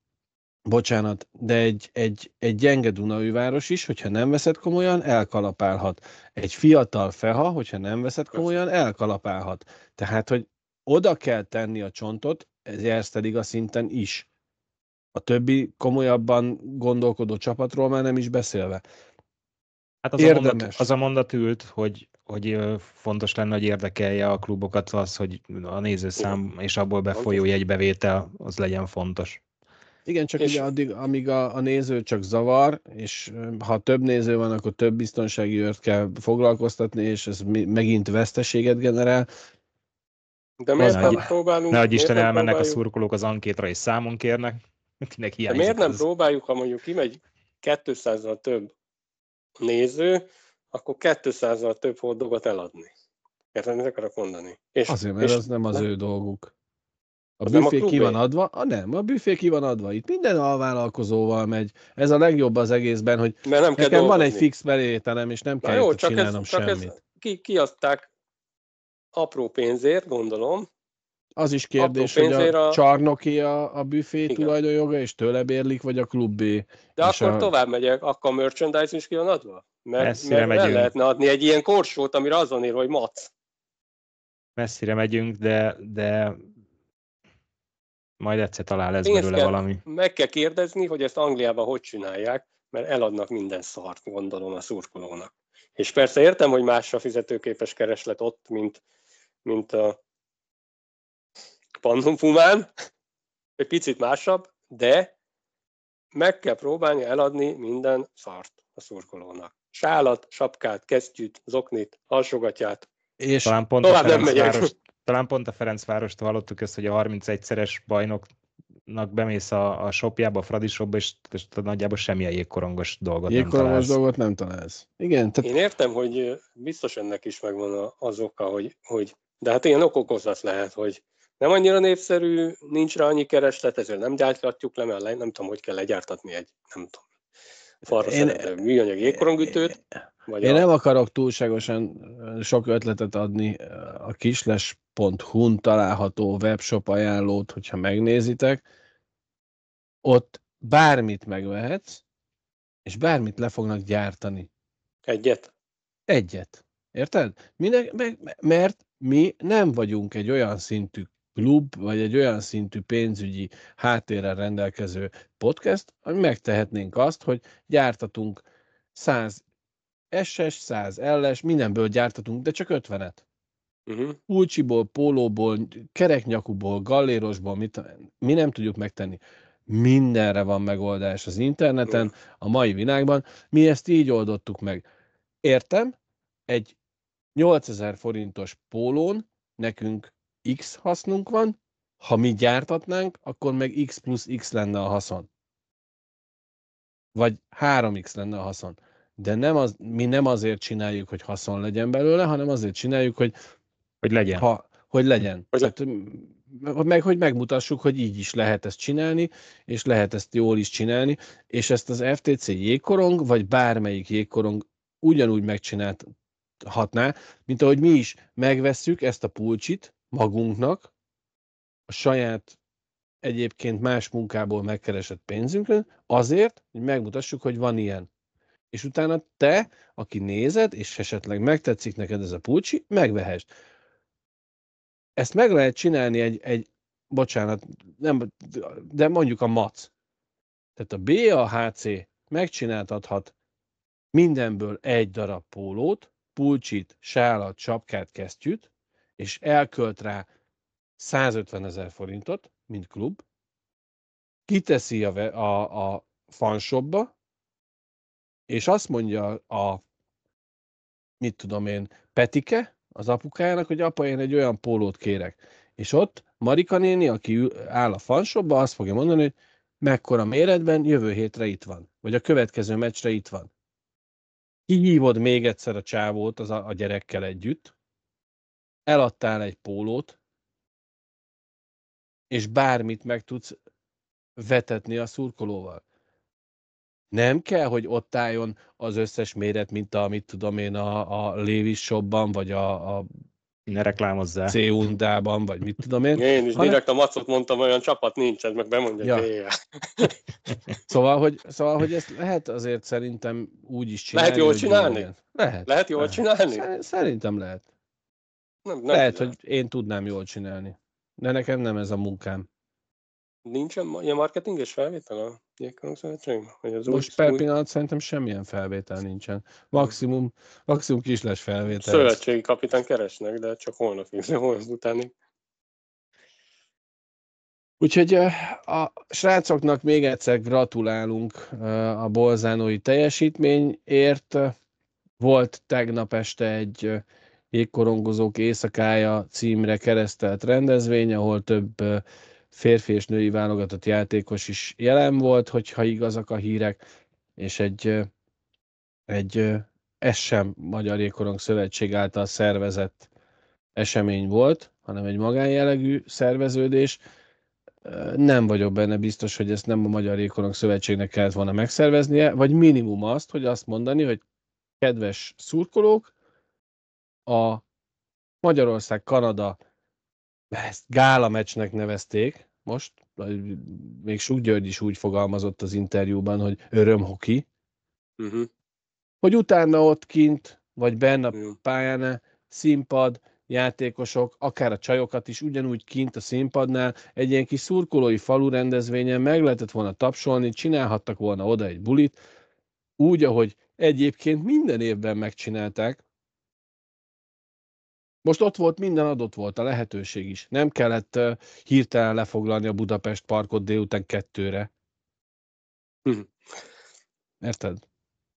egy gyenge Dunaújváros is, hogyha nem veszed komolyan, elkalapálhat. Egy fiatal Feha, hogyha nem veszed komolyan, elkalapálhat. Tehát, hogy oda kell tenni a csontot, ez Erste Liga szinten is. A többi komolyabban gondolkodó csapatról már nem is beszélve. Hát érdemes. Az a mondat ült, hogy fontos lenne, hogy érdekelje a klubokat az, hogy a nézőszám és abból befolyó jegybevétel az legyen fontos. Igen, csak ugye addig, amíg a néző csak zavar, és ha több néző van, akkor több biztonsági őrt kell foglalkoztatni, és ez megint veszteséget generál. De miért nem próbálunk? Nehogy Isten elmennek a szurkolók az ankétra, és számon kérnek. De miért nem próbáljuk, ha mondjuk kimegy 200-zal több néző, akkor 200-zal több hotdogot eladni. Érted, mit akarok mondani? Azért, mert az nem az ő dolguk. A büfé ki van adva? A büfé ki van adva. Itt minden alvállalkozóval megy. Ez a legjobb az egészben, hogy nekem van egy fix bevételem, és nem kell csinálnom semmit. Kiadták apró pénzért, gondolom. Az is kérdés, hogy a csarnoké a büfé tulajdonjoga, és tőle bérlik, vagy a klubé. De akkor tovább megyek, akkor a merchandise is ki van adva? Mert el lehetne adni egy ilyen korsót, amire azon ír, hogy Mac. Messzire megyünk, de majd egyszer talál lesz belőle valami. Meg kell kérdezni, hogy ezt Angliában hogy csinálják, mert eladnak minden szart, gondolom, a szurkolónak. És persze értem, hogy más a fizetőképes kereslet ott, mint a Pannum Fumán, egy picit másabb, de meg kell próbálni eladni minden szart a szurkolónak. Sálat, sapkát, kesztyűt, zoknit, alsógatját. És talán pont a Ferencvárost hallottuk ezt, hogy a 31-szeres bajnoknak bemész a shopjába, a Fradi shopba, és nagyjából semmilyen jégkorongos dolgot nem találsz. Jégkorongos dolgot nem találsz. Igen. Tehát... Én értem, hogy biztos ennek is megvan az oka, hogy de hát ilyen okokozat lehet, hogy nem annyira népszerű, nincs rá annyi kereslet, ezért nem gyártatjuk le, mert nem tudom, hogy kell legyártatni egy, nem tudom, falra szerelő műanyag jégkorongütőt. Én nem akarok túlságosan sok ötletet adni. A kisles.hu-n található webshop ajánlót, hogyha megnézitek, ott bármit megvehetsz, és bármit le fognak gyártani. Egyet. Érted? Mert mi nem vagyunk egy olyan szintű klub, vagy egy olyan szintű pénzügyi háttérrel rendelkező podcast, hogy megtehetnénk azt, hogy gyártatunk 100 SS, 100 LS, mindenből gyártatunk, de csak 50-et. Pulcsiból, pólóból, kereknyakúból, gallérosból, mi nem tudjuk megtenni. Mindenre van megoldás az interneten, a mai világban. Mi ezt így oldottuk meg. Értem, egy 8000 forintos pólón nekünk X hasznunk van, ha mi gyártatnánk, akkor meg X plusz X lenne a haszon. Vagy 3X lenne a haszon. De mi nem azért csináljuk, hogy haszon legyen belőle, hanem azért csináljuk, hogy legyen. Hogy legyen. meg hogy megmutassuk, hogy így is lehet ezt csinálni, és lehet ezt jól is csinálni, és ezt az FTC jégkorong, vagy bármelyik jégkorong ugyanúgy megcsinálhatná, mint ahogy mi is megvesszük ezt a pulcsit magunknak, a saját egyébként más munkából megkeresett pénzünkön, azért, hogy megmutassuk, hogy van ilyen. És utána te, aki nézed, és esetleg megtetszik neked ez a pulcsi, megvehesd. Ezt meg lehet csinálni bocsánat, nem, de mondjuk a MAC. Tehát a BAHC megcsináltathat mindenből egy darab pólót, pulcsit, sálat, sapkát, kesztyűt, és elkölt rá 150 000 forintot, mint klub, kiteszi a fanshopba, és azt mondja mit tudom én, Petike, az apukájának, hogy apa, én egy olyan pólót kérek. És ott Marika néni, aki áll a fanshopba, azt fogja mondani, hogy mekkora méretben, jövő hétre itt van. Vagy a következő meccsre itt van. Kihívod még egyszer a csávót a gyerekkel együtt, eladtál egy pólót, és bármit meg tudsz vetetni a szurkolóval. Nem kell, hogy ott álljon az összes méret, mint amit tudom én a Levi's shopban, vagy a ne reklámozzál. C-Undában, vagy mit tudom én. Én is direkt a Macot mondtam, olyan csapat nincsen, meg bemondja, hogy Szóval, hogy ezt lehet azért szerintem úgy is csinálni. Lehet jól csinálni? Lehet jól csinálni? Szerintem lehet. Nem lehet, hogy én tudnám jól csinálni. De nekem nem ez a munkám. Nincsen ilyen marketinges felvétel a Jégkorong Szövetségben? Most per pillanat szerintem semmilyen felvétel nincsen. Maximum kisles felvétel. Szövetségi kapitán keresnek, de csak holnap utánig. Úgyhogy a srácoknak még egyszer gratulálunk a bolzánói teljesítményért. Volt tegnap este egy Jégkorongozók éjszakája címre keresztelt rendezvény, ahol több férfi és női válogatott játékos is jelen volt, hogyha igazak a hírek, és ez sem Magyar Jégkorong Szövetség által szervezett esemény volt, hanem egy magánjellegű szerveződés. Nem vagyok benne biztos, hogy ezt nem a Magyar Jégkorong Szövetségnek kellett volna megszerveznie, vagy minimum azt, hogy azt mondani, hogy kedves szurkolók, a Magyarország-Kanada, ezt gála meccsnek nevezték most, még Suk György is úgy fogalmazott az interjúban, hogy örömhoki, hogy utána ott kint, vagy benne a pályán, színpad, játékosok, akár a csajokat is ugyanúgy kint a színpadnál, egy ilyen kis szurkolói falu rendezvényen meg lehetett volna tapsolni, csinálhattak volna oda egy bulit, úgy, ahogy egyébként minden évben megcsinálták. Most ott volt, minden adott volt, a lehetőség is. Nem kellett hirtelen lefoglalni a Budapest parkot délután 2-re. Érted?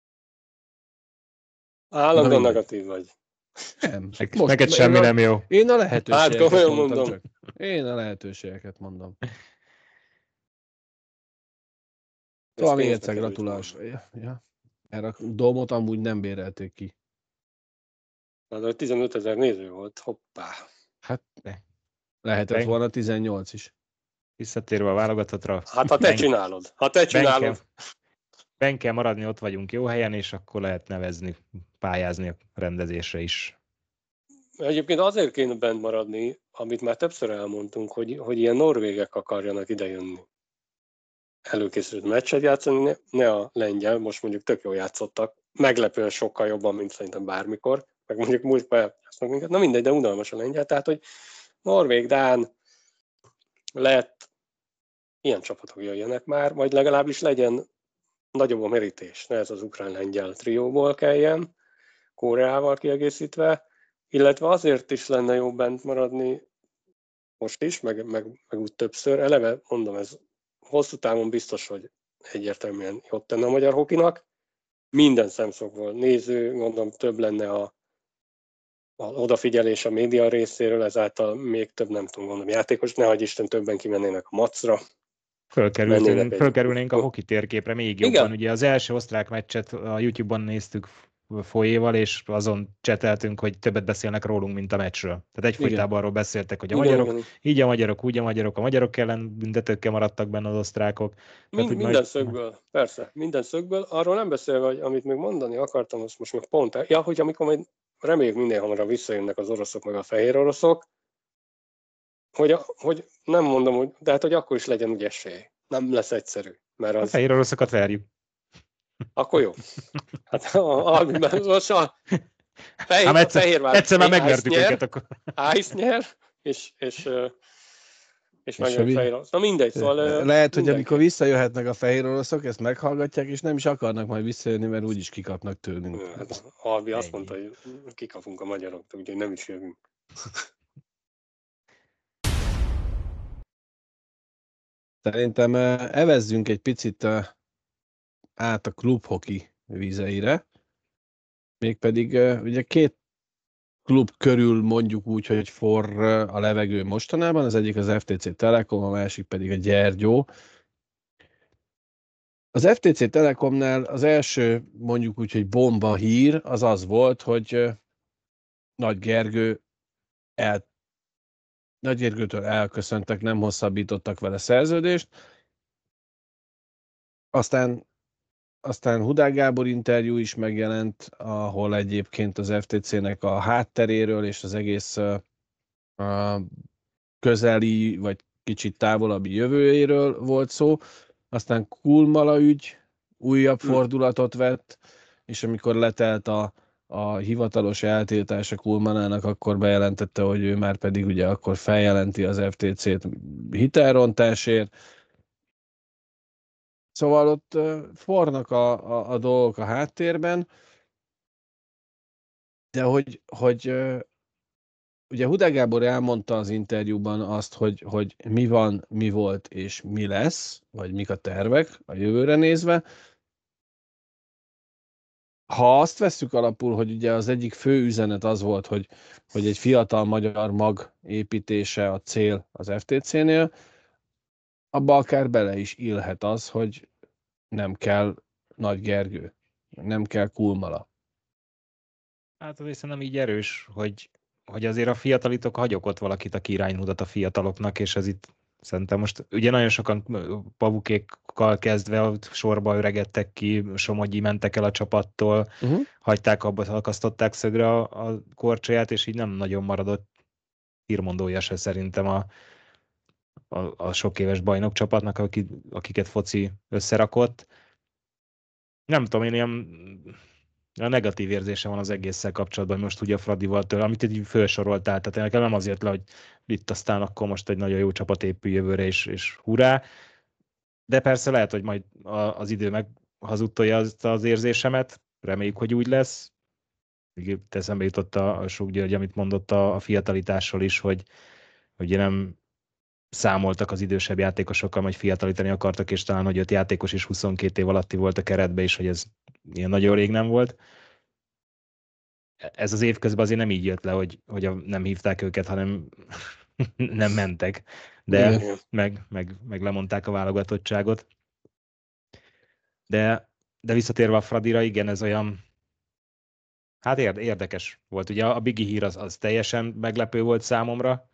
Állandóan negatív vagy. Nem. Neked semmi nem jó. Én a lehetőségeket mondom. csak. Én a lehetőségeket mondom. Szóval még egyszer gratulálás. Ja. Erre a domot amúgy nem bérelték ki. De 15 000 néző volt, hoppá. Hát lehetett volna 18 is. Visszatérve a válogatottra. Hát ha te csinálod. Benn kell maradni, ott vagyunk jó helyen, és akkor lehet nevezni, pályázni a rendezésre is. Egyébként azért kéne bent maradni, amit már többször elmondtunk, hogy ilyen norvégek akarjanak idejönni. Előkészült meccset játszani, ne a lengyel, most mondjuk tök jól játszottak, meglepően sokkal jobban, mint szerintem bármikor, meg mondjuk múltkor eljátsznak minket, na mindegy, de unalmas a lengyel, tehát hogy Norvég, Dán, lett, ilyen csapatok jöjjenek már, vagy legalábbis legyen nagyobb a merítés, ne ez az ukrán-lengyel trióból kelljen, Koreával kiegészítve, illetve azért is lenne jó bent maradni most is, meg úgy többször, eleve mondom, ez hosszú távon biztos, hogy egyértelműen jót tenne a magyar hokinak. Minden szemszögből néző, gondolom több lenne a odafigyelés a média részéről, ezáltal még több, nem tudom, gondolom játékos, nehogy Isten többen kimennének a macra. Fölkerülnénk a hoki térképre még jobban. Igen. Ugye az első osztrák meccset a YouTube-on néztük folyéval, és azon cseteltünk, hogy többet beszélnek rólunk, mint a meccsről. Tehát egyfolytában arról beszéltek, hogy a magyarok, így a magyarok, úgy a magyarok ellen büntetőkkel maradtak benne az osztrákok. Minden szögből, persze, minden szögből. Arról nem beszélve, hogy amit még mondani akartam, azt most meg pont, hogy amikor majd reméljük minél hamarabb visszajönnek az oroszok meg a fehér oroszok, hogy nem mondom, hogy, de hát, hogy akkor is legyen úgy esély. Nem lesz egyszerű. Mert az... A fehér oroszokat verjük. Akkor jó. Hát Albiben most a Fehérvár egyszer már megvertük őket akkor. Ice nyer, és megjön Fehér Orosz. Na mindegy, szóval... Lehet, hogy mindenki. Amikor visszajöhetnek a fehér oroszok, ezt meghallgatják, és nem is akarnak majd visszajönni, mert úgyis kikapnak tőlünk. Hát Albi azt mondta, hogy kikapunk a magyaroktól, úgyhogy nem is jövünk. Szerintem evezzünk egy picit át a klubhoki vizeire. Mégpedig ugye két klub körül mondjuk úgy, hogy forr a levegő mostanában, az egyik az FTC Telekom, a másik pedig a Gyergyó. Az FTC Telekomnál az első mondjuk úgy, hogy bomba hír az volt, hogy Nagy Gergőtől elköszöntek, nem hosszabbítottak vele szerződést. Aztán Hudák Gábor interjú is megjelent, ahol egyébként az FTC-nek a hátteréről és az egész közeli vagy kicsit távolabbi jövőjéről volt szó. Aztán Kulmala ügy újabb fordulatot vett, és amikor letelt a hivatalos eltiltása Kulmanának, akkor bejelentette, hogy ő már pedig ugye akkor feljelenti az FTC-t hitelrontásért. Szóval ott fornak a dolgok a háttérben, de hogy ugye Hudák Gábor elmondta az interjúban azt, hogy mi van, mi volt és mi lesz, vagy mik a tervek a jövőre nézve. Ha azt vesszük alapul, hogy ugye az egyik fő üzenet az volt, hogy egy fiatal magyar mag építése a cél az FTC-nél, abba akár bele is illhet az, hogy nem kell Nagy Gergő, nem kell Kulmala. Hát az nem így erős, hogy azért a fiatalítók hagyok ott valakit, aki iránymutat a fiataloknak, és ez itt szerintem most ugye nagyon sokan Pavukékkal kezdve a sorba öregedtek ki, Somogyi mentek el a csapattól, hagyták abba, akasztották szögre a korcsolyát, és így nem nagyon maradott hírmondója se szerintem a sok éves bajnok csapatnak, akiket foci összerakott. Nem tudom, én ilyen a negatív érzése van az egésszel kapcsolatban, most ugye a Fradival tőle, amit így felsoroltál, tehát nekem nem azért le, hogy itt aztán akkor most egy nagyon jó csapat épül jövőre, és hurrá, de persze lehet, hogy majd az idő meghazudtolja az érzésemet, reméljük, hogy úgy lesz. Eszembe jutott a Sok György, amit mondott a fiatalitásról is, hogy nem számoltak az idősebb játékosokkal, hogy fiatalítani akartak, és talán, hogy 5 játékos is 22 év alatti volt a keretbe, és hogy ez ilyen nagyon rég nem volt. Ez az év közben azért nem így jött le, hogy nem hívták őket, hanem nem mentek, de meg lemondták a válogatottságot. De visszatérve a Fradira, igen, ez olyan, hát érdekes volt. Ugye a Bigi hír az teljesen meglepő volt számomra,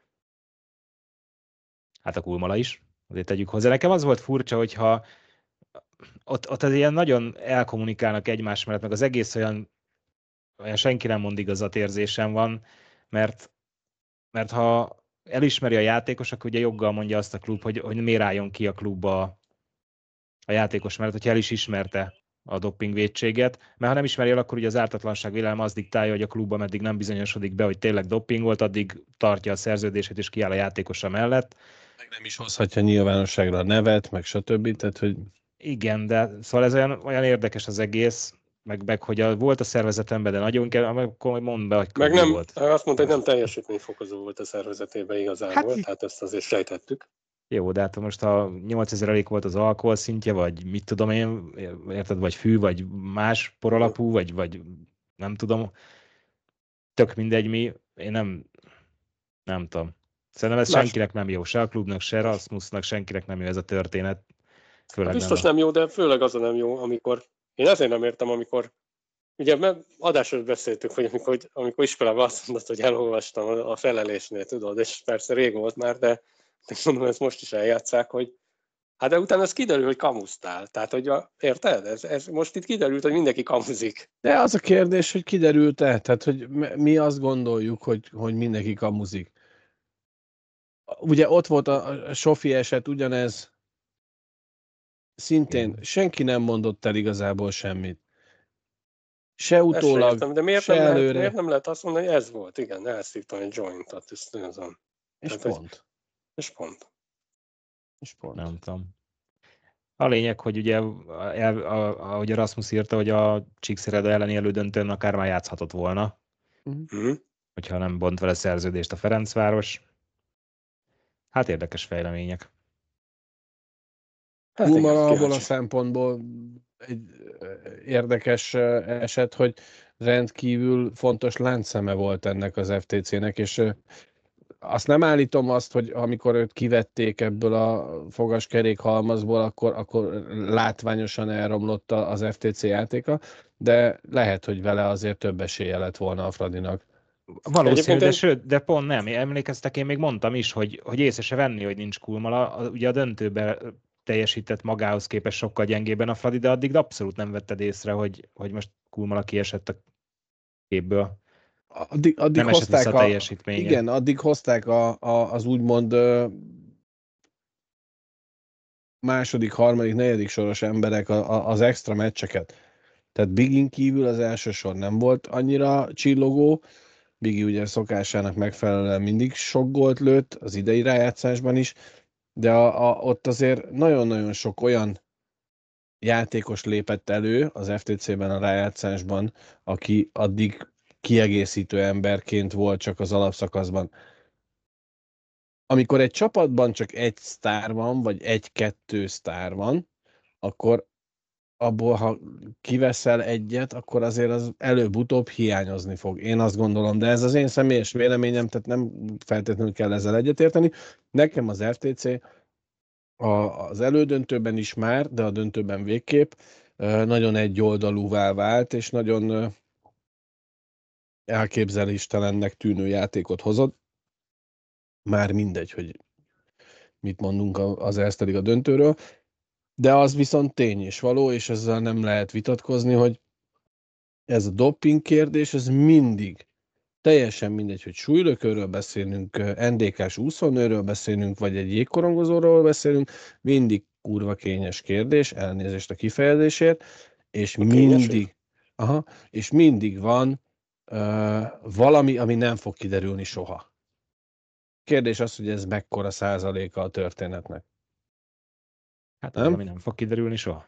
hát a Kulmala is, azért tegyük hozzá. Nekem az volt furcsa, hogyha ott az ilyen nagyon elkommunikálnak egymás mellett, meg az egész olyan senki nem mond igazat érzésem van, mert ha elismeri a játékos, akkor ugye joggal mondja azt a klub, hogy miért álljon ki a klubba a játékos mellett, hogyha el is ismerte a dopingvétséget, mert ha nem ismeri el, akkor ugye az ártatlanság vélelme az diktálja, hogy a klubban meddig nem bizonyosodik be, hogy tényleg doping volt, addig tartja a szerződését és kiáll a játékosa mellett. Meg nem is hozhatja nyilvánosságra a nevet, meg stb. Tehát, hogy... Igen, de szóval ez olyan érdekes az egész, meg hogy volt a szervezetemben, de nagyon kell, akkor mondd be, hogy meg nem, volt. Azt mondta, hogy nem teljesítményfokozó volt a szervezetében igazából, tehát ezt azért sejtettük. Jó, de hát most ha 8000 elég volt az alkohol szintje, vagy mit tudom én, érted, vagy fű, vagy más poralapú, vagy nem tudom, tök mindegy mi, én nem tudom. Szerintem ez senkinek nem jó, se a klubnak, se Rasmusnak, senkinek nem jó ez a történet. Biztos nem jó, de főleg az a nem jó, amikor, én ezért nem értem, amikor Ugye adásról beszéltük, hogy amikor iskolában azt mondod, hogy elolvastam a felelésnél, tudod, és persze rég volt már, de mondom, ezt most is eljátszák, hogy hát de utána ez kiderül, hogy kamusztál. Tehát, hogy érted? Ez most itt kiderült, hogy mindenki kamuzik. De az a kérdés, hogy kiderült-e? Tehát, hogy mi azt gondoljuk, hogy mindenki kamuzik. Ugye ott volt a Sofi eset, ugyanez. Szintén senki nem mondott el igazából semmit. Se utólag, értem, de se előre. Miért nem lehet azt mondani, hogy ez volt? Igen, elszívtam egy jointot. És pont. És pont. És pont. Nem tudom. A lényeg, hogy ugye, ahogy a Rasmus írta, hogy a Csíkszereda elleni elődöntőn akár már játszhatott volna, hogyha nem bont vele szerződést a Ferencváros. Hát érdekes fejlemények. Hát abból a szempontból egy érdekes eset, hogy rendkívül fontos láncszeme volt ennek az FTC-nek, és azt nem állítom azt, hogy amikor őt kivették ebből a fogaskerék halmazból, akkor látványosan elromlott az FTC játéka, de lehet, hogy vele azért több esélye lett volna a Fradinak. Valószínű, de pont nem. Emlékeztek, én még mondtam is, hogy észre se venni, hogy nincs Kulmala. Ugye a döntőben teljesített magához képest sokkal gyengében a Fradi, de addig abszolút nem vetted észre, hogy most Kulmala kiesett a képből. Addig nem esett vissza a teljesítménye. Igen, addig hozták az úgymond második, harmadik, negyedik soros emberek az extra meccseket. Tehát Bigin kívül az első sor nem volt annyira csillogó. Bigi ugye szokásának megfelelően mindig sok gólt lőtt, az idei rájátszásban is, de ott azért nagyon-nagyon sok olyan játékos lépett elő az FTC-ben a rájátszásban, aki addig kiegészítő emberként volt csak az alapszakaszban. Amikor egy csapatban csak egy sztár van, vagy egy-kettő sztár van, akkor abból, ha kiveszel egyet, akkor azért az előbb-utóbb hiányozni fog. Én azt gondolom, de ez az én személyes véleményem, tehát nem feltétlenül kell ezzel egyetérteni. Nekem az FTC az elődöntőben is már, de a döntőben végképp nagyon egyoldalúvá vált, és nagyon elképzeléstelennek tűnő játékot hozott. Már mindegy, hogy mit mondunk az Erste Liga döntőről, de az viszont tény és való, és ezzel nem lehet vitatkozni, hogy ez a doping kérdés, ez mindig teljesen mindegy, hogy súlylökőről beszélünk, NDK-s úszónőről beszélünk, vagy egy jégkorongozóról beszélünk, mindig kurva kényes kérdés, elnézést a kifejezésért, és mindig van valami, ami nem fog kiderülni soha. Kérdés az, hogy ez mekkora százaléka a történetnek. Hát nem? Ami nem fog kiderülni soha.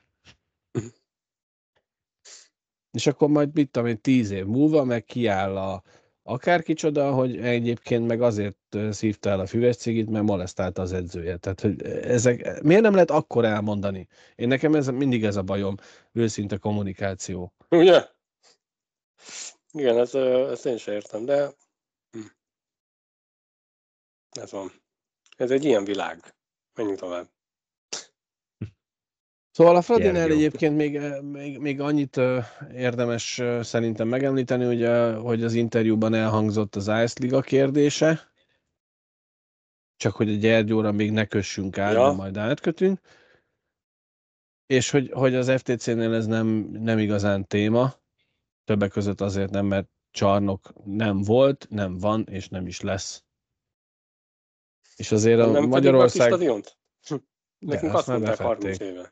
És akkor majd mit tudom én, 10 év múlva meg kiáll akárkicsoda, hogy egyébként meg azért szívta el a füves cigit, mert molesztálta az edzője. Tehát, hogy miért nem lehet akkor elmondani? Nekem mindig ez a bajom, őszinte kommunikáció. Ugye? Igen, ezt én sem értem, de ez van. Ez egy ilyen világ. Menjünk tovább. Szóval a Fradinál egyébként még annyit érdemes szerintem megemlíteni, ugye, hogy az interjúban elhangzott az Ice Liga kérdése, csak hogy a Gyergyóra még ne kössünk át, de majd átkötünk, és hogy az FTC-nél ez nem igazán téma, többek között azért nem, mert csarnok nem volt, nem van, és nem is lesz. És azért a nem Magyarország... Nem stadiont? Nekünk azt mondták 30 éve.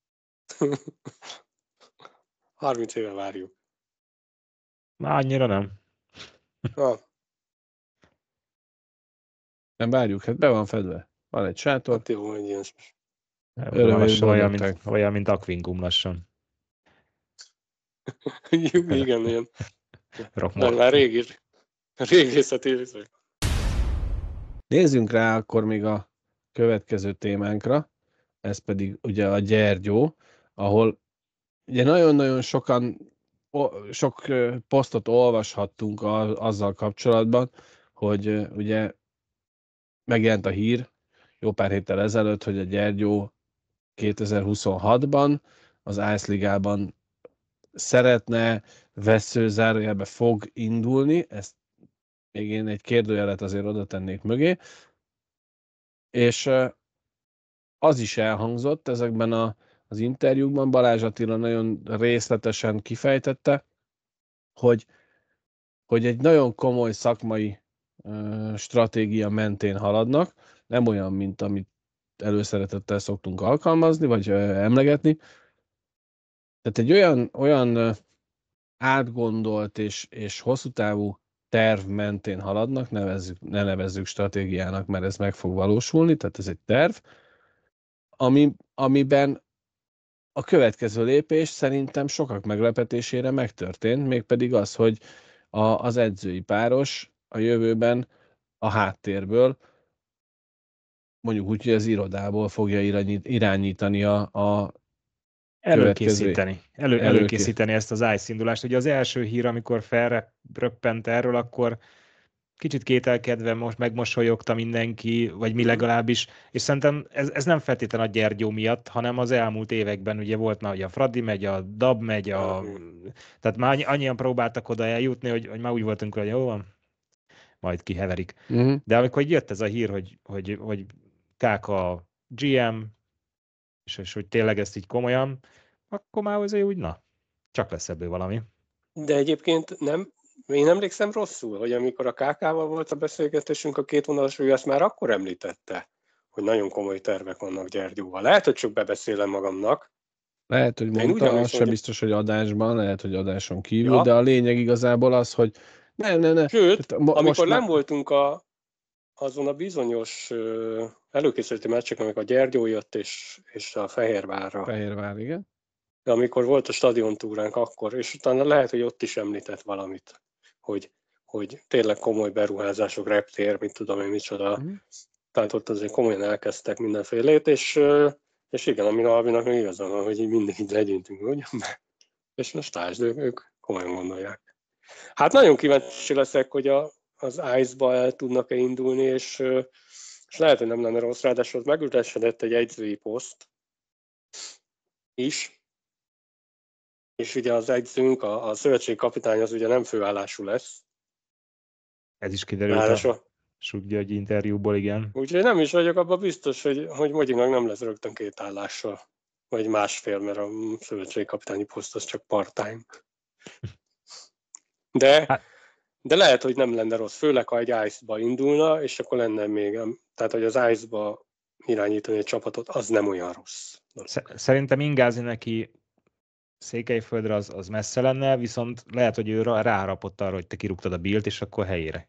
30 éve várjuk. Már annyira nem. Nem várjuk, hát be van fedve. Van egy sátor. Hát jó, egy ilyen... Olyan, mint Aquingum lassan. Igen, ilyen. Már régészeti. Nézzünk rá akkor még a következő témánkra, ez pedig ugye a Gyergyó, ahol ugye nagyon-nagyon sok posztot olvashattunk azzal kapcsolatban, hogy ugye megjelent a hír jó pár héttel ezelőtt, hogy a Gyergyó 2026-ban az Ice Ligában szeretne, veszőzárójelbe fog indulni, ezt még én egy kérdőjelet azért oda tennék mögé, és az is elhangzott ezekben az interjúkban, Balázs Attila nagyon részletesen kifejtette, hogy egy nagyon komoly szakmai stratégia mentén haladnak, nem olyan, mint amit előszeretettel szoktunk alkalmazni, vagy emlegetni. Tehát egy olyan átgondolt és hosszú távú terv mentén haladnak, ne nevezzük stratégiának, mert ez meg fog valósulni, tehát ez egy terv, amiben a következő lépés szerintem sokak meglepetésére megtörtént, mégpedig az, hogy az edzői páros a jövőben a háttérből, mondjuk úgy, hogy az irodából fogja irányítani a előkészíteni ezt az ájszindulást. Ugye az első hír, amikor felröppent erről, akkor kicsit kételkedve most megmosolyogta mindenki, vagy mi legalábbis, és szerintem ez nem feltétlenül a Gyergyó miatt, hanem az elmúlt években ugye volt már, hogy a Fradi megy, a Dab megy, tehát már annyian próbáltak oda eljutni, hogy már úgy voltunk, hogy jó van, majd kiheverik. De amikor jött ez a hír, hogy Káka GM, és hogy tényleg ezt így komolyan, akkor már azért úgy, csak lesz ebből valami. De egyébként én emlékszem rosszul, hogy amikor a KK-val volt a beszélgetésünk a kétvonalas, ő ezt már akkor említette, hogy nagyon komoly tervek vannak Gyergyóval. Lehet, hogy csak bebeszélem magamnak. Lehet, hogy mondta, az sem biztos, hogy adásban, lehet, hogy adáson kívül, de a lényeg igazából az, hogy ne. Sőt, amikor nem voltunk azon a bizonyos előkészületi meccseken, amikor a Gyergyó jött, és a Fehérvárra. Fehérvár, igen. De amikor volt a stadiontúránk akkor, és utána lehet, hogy ott is említett valamit, hogy tényleg komoly beruházások, reptér, mit tudom én, micsoda. Tehát ott azért komolyan elkezdtek mindenfélét, és igen, ami Albinak még igazán van, hogy így mindig így legyintünk, ugye? És most lásd, ők komolyan gondolják. Hát nagyon kíváncsi leszek, hogy az Ice-ba el tudnak-e indulni, és lehet, hogy nem lenne rossz, ráadásul megüresedett egy edzői poszt is, és ugye az edzőnk, a szövetségi kapitány az ugye nem főállású lesz. Ez is kiderült a Suggyörgy interjúból, igen. Úgyhogy nem is vagyok abban biztos, hogy Mogyinak nem lesz rögtön két állással, vagy másfél, mert a szövetségi kapitányi poszt az csak part-time. De lehet, hogy nem lenne rossz, főleg ha egy Ice-ba indulna, és akkor lenne még, tehát hogy az Ice-ba irányítani egy csapatot, az nem olyan rossz. Szerintem ingázni neki Székelyföldre az messze lenne, viszont lehet, hogy ő ráharapott arra, hogy te kirúgtad a Billt, és akkor helyére.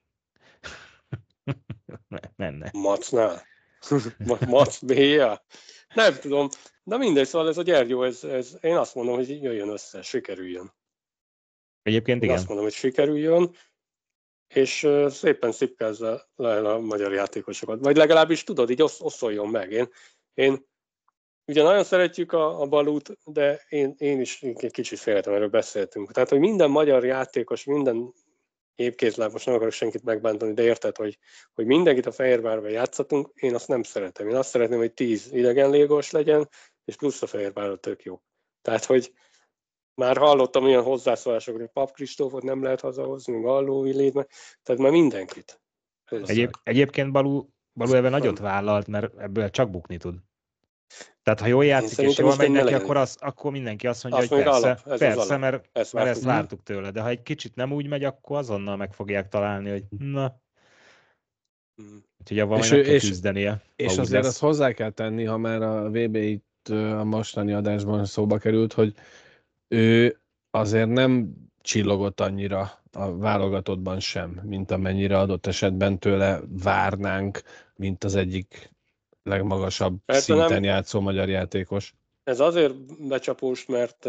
Menne. Macnál? Mac B-ja? Nem tudom. De mindegy, szóval ez a Gyergyó, ez én azt mondom, hogy jöjjön össze, sikerüljön. Egyébként igen. Azt mondom, hogy sikerüljön, és szépen szipkázza le a magyar játékosokat. Vagy legalábbis tudod, így oszoljon meg. Én ugye nagyon szeretjük a Balút, de én is egy kicsit féltem, erről beszéltünk. Tehát, hogy minden magyar játékos, minden épkézláb, most nem akarok senkit megbántani, de érted, hogy mindenkit a Fehérvárban játszatunk, én azt nem szeretem. Én azt szeretném, hogy 10 idegen légos legyen, és plusz a Fehérvárra tök jó. Tehát, hogy már hallottam olyan hozzászólásokról, hogy Pap Kristófot nem lehet hazahozni, meg Alló Vilét, tehát már mindenkit. Egyébként Balú ebben nagyot vállalt, mert ebből csak bukni tud. Tehát ha jól játszik és jól megy neki, akkor mindenki azt mondja, hogy persze, mert ezt vártuk tőle. De ha egy kicsit nem úgy megy, akkor azonnal meg fogják találni, hogy na. Úgyhogy avval majd meg kell küzdenie. És azért azt hozzá kell tenni, ha már a VB itt a mostani adásban szóba került, hogy ő azért nem csillogott annyira a válogatottban sem, mint amennyire adott esetben tőle várnánk, mint az egyik legmagasabb szinten játszó magyar játékos. Ez azért becsapós, mert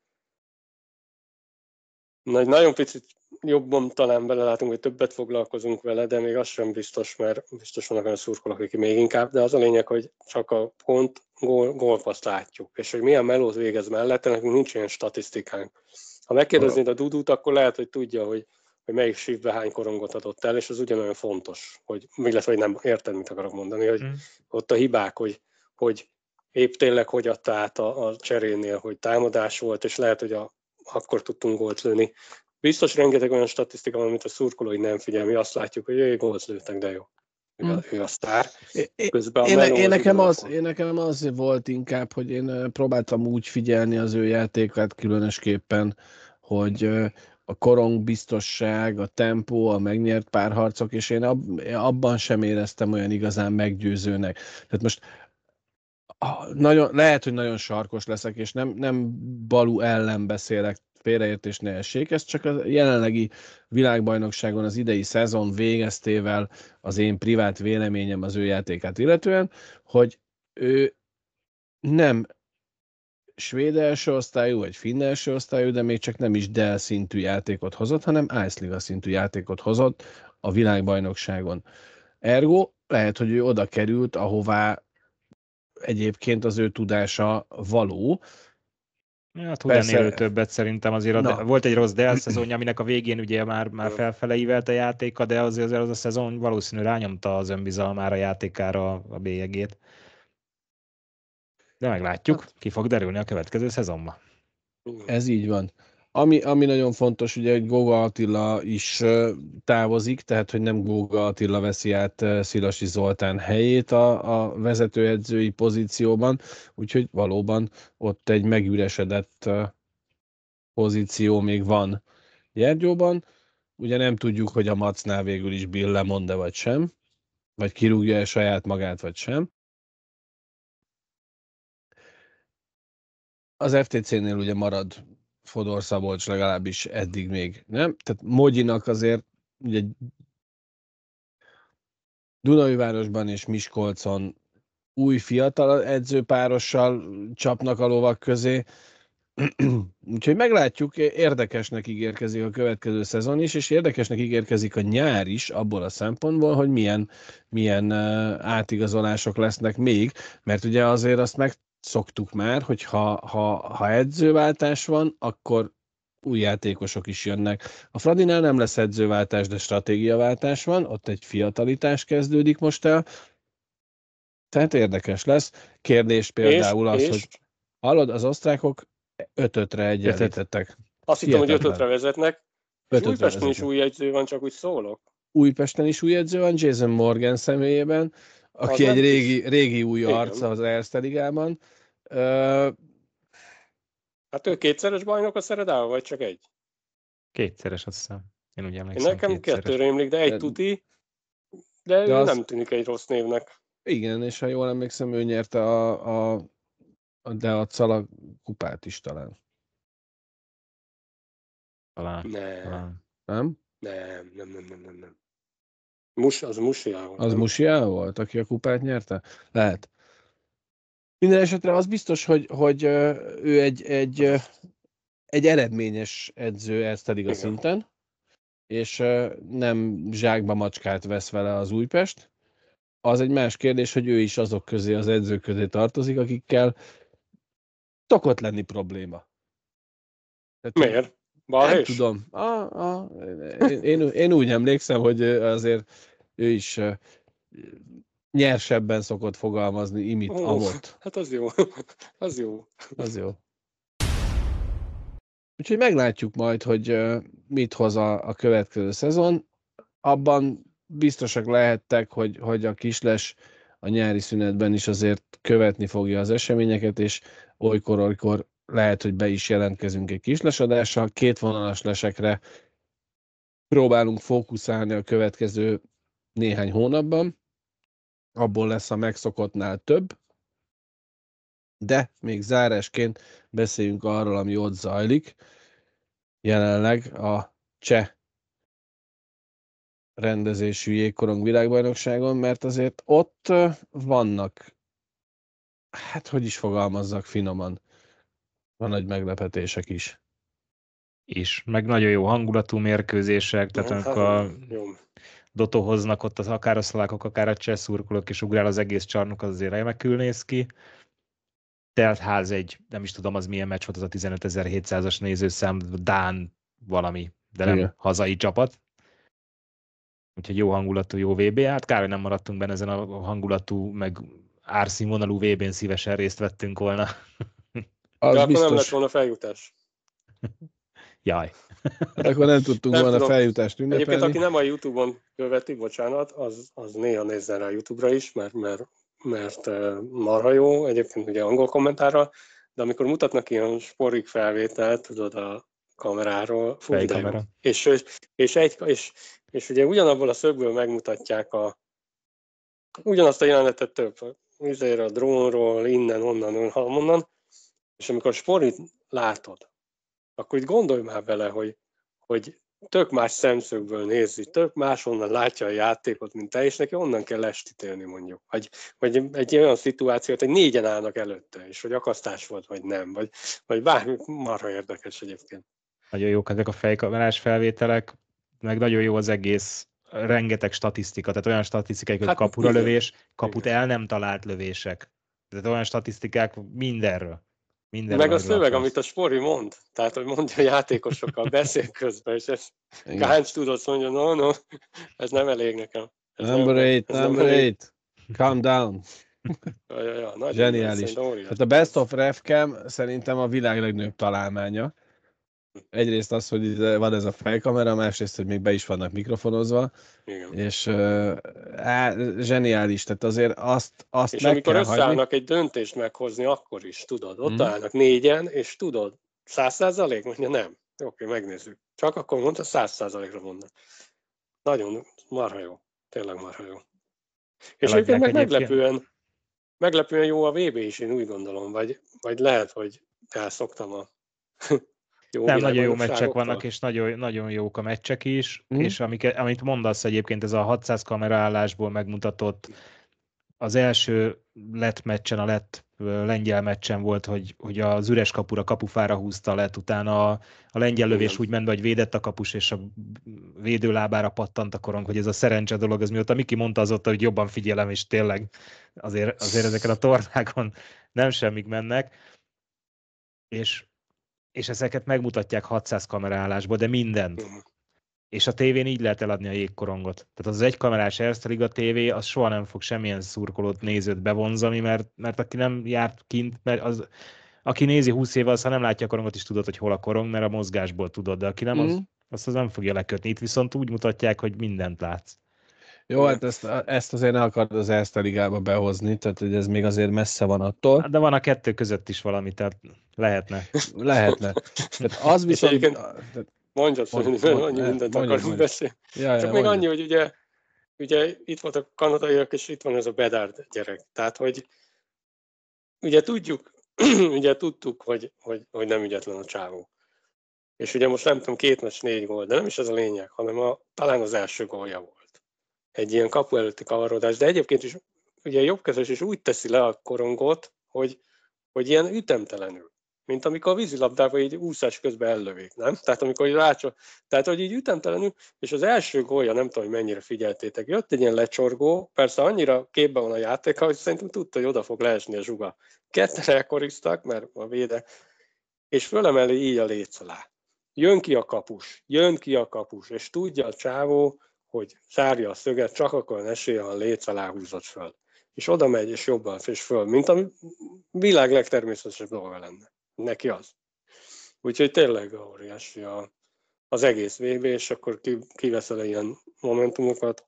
nagyon picit jobban talán belelátunk, hogy többet foglalkozunk vele, de még az sem biztos, mert biztos vannak olyan szurkolók, akik még inkább, de az a lényeg, hogy csak a pont gólpaszt látjuk, és hogy milyen melót végez mellette, nekünk nincs ilyen statisztikánk. Ha megkérdeznéd a Dudut, akkor lehet, hogy tudja, hogy melyik shiftbe hány korongot adott el, és az ugyanolyan fontos, illetve nem érted, mit akarok mondani, hogy ott a hibák, hogy épp tényleg hogy adta át a cserénél, hogy támadás volt, és lehet, hogy akkor tudtunk gólt lőni. Biztos rengeteg olyan statisztika van, amit a szurkolói nem figyel, mi azt látjuk, hogy gólt lőttek, de jó. Ő a sztár. Közben Én nekem az volt inkább, hogy én próbáltam úgy figyelni az ő játékát különösképpen, hogy a korongbiztosság, a tempó, a megnyert párharcok, és én abban sem éreztem olyan igazán meggyőzőnek. Tehát most lehet, hogy nagyon sarkos leszek, és nem Balú ellen beszélek, félreértés ne essék, ez csak a jelenlegi világbajnokságon az idei szezon végeztével az én privát véleményem az ő játékát illetően, hogy ő nem svéd első osztályú, vagy finn első osztályú, de még csak nem is Dell szintű játékot hozott, hanem Ice Liga szintű játékot hozott a világbajnokságon. Ergo lehet, hogy ő oda került, ahová egyébként az ő tudása való. Hát tud ennél többet szerintem azért. Volt egy rossz Dell szezonja, aminek a végén ugye már felfele ívelt a játéka, de azért az a szezon valószínűleg rányomta az önbizalmára, a játékára a bélyegét. De meglátjuk, ki fog derülni a következő szezonban. Ez így van. Ami nagyon fontos, ugye, hogy Góga Attila is távozik, tehát hogy nem Góga Attila veszi át Szilasi Zoltán helyét a vezetőedzői pozícióban, úgyhogy valóban ott egy megüresedett pozíció még van Gyergyóban. Ugye nem tudjuk, hogy a Macnál végül is Bill lemond-e vagy sem, vagy kirúgja-e saját magát vagy sem. Az FTC-nél ugye marad Fodor Szabolcs, legalábbis eddig még, nem? Tehát Mogyinak azért ugye Dunaújvárosban és Miskolcon új fiatal edzőpárossal csapnak a lovak közé, úgyhogy meglátjuk, érdekesnek ígérkezik a következő szezon is, és érdekesnek ígérkezik a nyár is abból a szempontból, hogy milyen átigazolások lesznek még, mert ugye azért azt megszoktuk már, hogy ha edzőváltás van, akkor új játékosok is jönnek. A Fradinál nem lesz edzőváltás, de stratégiaváltás van, ott egy fiatalitás kezdődik most el, tehát érdekes lesz. Kérdés például hogy hallod, az osztrákok 5-5-re egyenlítettek. Azt hittem, hogy 5-5-re vezetnek. És Újpesten is új edző van, csak úgy szólok. Újpesten is új edző van, Jason Morgan személyében, aki egy régi új arc az Erste Ligában. Hát ő kétszeres bajnok a Szeredával, vagy csak egy? Kétszeres, azt hiszem. Én úgy emlékszem, nekem kettő rémlik, de egy tuti, de ő nem tűnik egy rossz névnek. Igen, és ha jól emlékszem, ő nyerte a Deacala kupát is talán. Talán. Nem? Nem. Az Musiá volt. Az Musiá volt, aki a kupát nyerte? Lehet. Minden esetre az biztos, hogy ő egy eredményes edző Erste Liga szinten, és nem zsákba macskát vesz vele az Újpest. Az egy más kérdés, hogy ő is azok közé, az edzők közé tartozik, akikkel szokott lenni probléma. Tehát, miért? Nem tudom. Én úgy emlékszem, hogy azért ő is nyersebben szokott fogalmazni, amott. Hát az jó. Az jó. Úgyhogy meglátjuk majd, hogy mit hoz a következő szezon. Abban biztosak lehettek, hogy a Kisles a nyári szünetben is azért követni fogja az eseményeket, és olykor lehet, hogy be is jelentkezünk egy kislesadással. Kétvonalas lesekre próbálunk fókuszálni a következő néhány hónapban. Abból lesz a megszokottnál több. De még zárásként beszéljünk arról, ami ott zajlik. Jelenleg a cseh rendezésű jégkorong világbajnokságon, mert azért ott vannak, hát hogy is fogalmazzak finoman, van nagy meglepetések is. És meg nagyon jó hangulatú mérkőzések, tehát a Dotto hoznak ott akár a szlovákok, akár a cseh szurkolók, és ugrál az egész csarnok, az azért remekül néz ki. Teltház nem is tudom, az milyen meccs volt, az a 15.700-as nézőszám, dán valami, de nem igen. Hazai csapat. Úgyhogy jó hangulatú, jó VB. Hát kár, hogy nem maradtunk benne ezen a hangulatú, meg árszínvonalú VB-n szívesen részt vettünk volna. De akkor nem lett volna feljutás. Jaj. Hát akkor nem tudtunk Nem volna tudom. feljutást ünnepelni. Egyébként, aki nem a YouTube-on követi, bocsánat, az néha nézzen rá a YouTube-ra is, mert marha jó, egyébként ugye angol kommentárral, de amikor mutatnak ilyen sporig felvételt, tudod, a kameráról, fú, de jó. És ugye ugyanabból a szögből megmutatják ugyanazt a jelenetet több, a drónról, innen, onnan, onnan, és amikor sporit látod, akkor itt gondolj már bele, hogy tök más szemszögből nézi, tök máshonnan látja a játékot, mint te, és neki onnan kell lestítélni mondjuk. Vagy egy olyan szituációt, hogy négyen állnak előtte, és hogy akasztás volt, vagy nem, vagy bármi marha érdekes egyébként. Nagyon jók ezek a fejkamerás felvételek, meg nagyon jó az egész, rengeteg statisztika, tehát olyan statisztikák, hogy kapura lövés, kaput el nem talált lövések. Tehát olyan statisztikák mindenről. Meg a szöveg, amit a Spori mond, tehát hogy mondja a játékosokkal, beszél közben, és ezt Gáncs tudod, mondja, no, ez nem elég nekem. Number 8, calm down. Ja, zseniális. Tehát a Best of Refcam szerintem a világ legnagyobb találmánya. Egyrészt az, hogy van ez a fejkamera, másrészt, hogy még be is vannak mikrofonozva. Igen. És zseniális, tehát azért azt és meg amikor kell összeállnak hagyni. egy döntést meghozni, akkor is tudod. Ott állnak négyen, és tudod, 100%? Mondja, nem. Oké, megnézzük. Csak akkor mondta, 100%-ra mondta. Nagyon marha jó. Tényleg marha jó. És egyébként meg meglepően jó a VB is, én úgy gondolom. Vagy lehet, hogy elszoktam a jó nem, nagyon jó meccsek vannak, és nagyon, nagyon jók a meccsek is, és amit mondasz egyébként, ez a 600 kameraállásból megmutatott, az első lett meccsen, a lett lengyel meccsen volt, hogy az üres kapura, kapufára húzta lett, utána a lengyel lövés úgy ment, hogy védett a kapus, és a védőlábára pattant a korong, hogy ez a szerencse dolog, ez mióta Miki mondta azóta, hogy jobban figyelem, és tényleg azért ezeken a tornákon nem semmik mennek, és ezeket megmutatják 600 kameraállásból, de mindent. És a tévén így lehet eladni a jégkorongot. Tehát az egykamerás Erste Liga tévé, az soha nem fog semmilyen szurkolót, nézőt bevonzani, mert aki nem járt kint, mert aki nézi 20 éve, az ha nem látja a korongot is tudod, hogy hol a korong, mert a mozgásból tudod, de aki nem, azt nem fogja lekötni. Itt viszont úgy mutatják, hogy mindent látsz. Jó, hát ezt azért ne akarod az Erste Ligába behozni, tehát hogy ez még azért messze van attól. De van a kettő között is valami, tehát lehetne. Tehát az viszont... Mondjad, annyi mindent akarunk beszélni. Csak még annyi, hogy ugye itt voltak a kanadaiak, és itt van ez a Bedard gyerek. Tehát, hogy ugye tudtuk, hogy nem ügyetlen a csávó. És ugye most nem tudom, 2 meccs 4 gól, de nem is ez a lényeg, hanem talán az első gólja volt. Egy ilyen kapu előtti kavarodás, de egyébként is ugye jobbkezes is úgy teszi le a korongot, hogy ilyen ütemtelenül. Mint amikor a vízilabdában így úszás közben ellövik, nem? Tehát amikor így tehát hogy így ütemtelenül, és az első gólja, nem tudom, hogy mennyire figyeltétek, jött egy ilyen lecsorgó, persze annyira képben van a játéka, hogy szerintem tudta, hogy oda fog leesni a zsuga. Ketten elkoriztak, mert a véde, és fölemeli így a léc alá. Jön ki a kapus, és tudja a csávó, hogy zárja a szöget, csak akkor esélye, ha a léc alá húzott föl. És oda megy, és jobban és föl, mint a világ legtermészetesebb dolga lenne. Neki az. Úgyhogy tényleg óriási az egész VB, és akkor kiveszel ilyen momentumokat.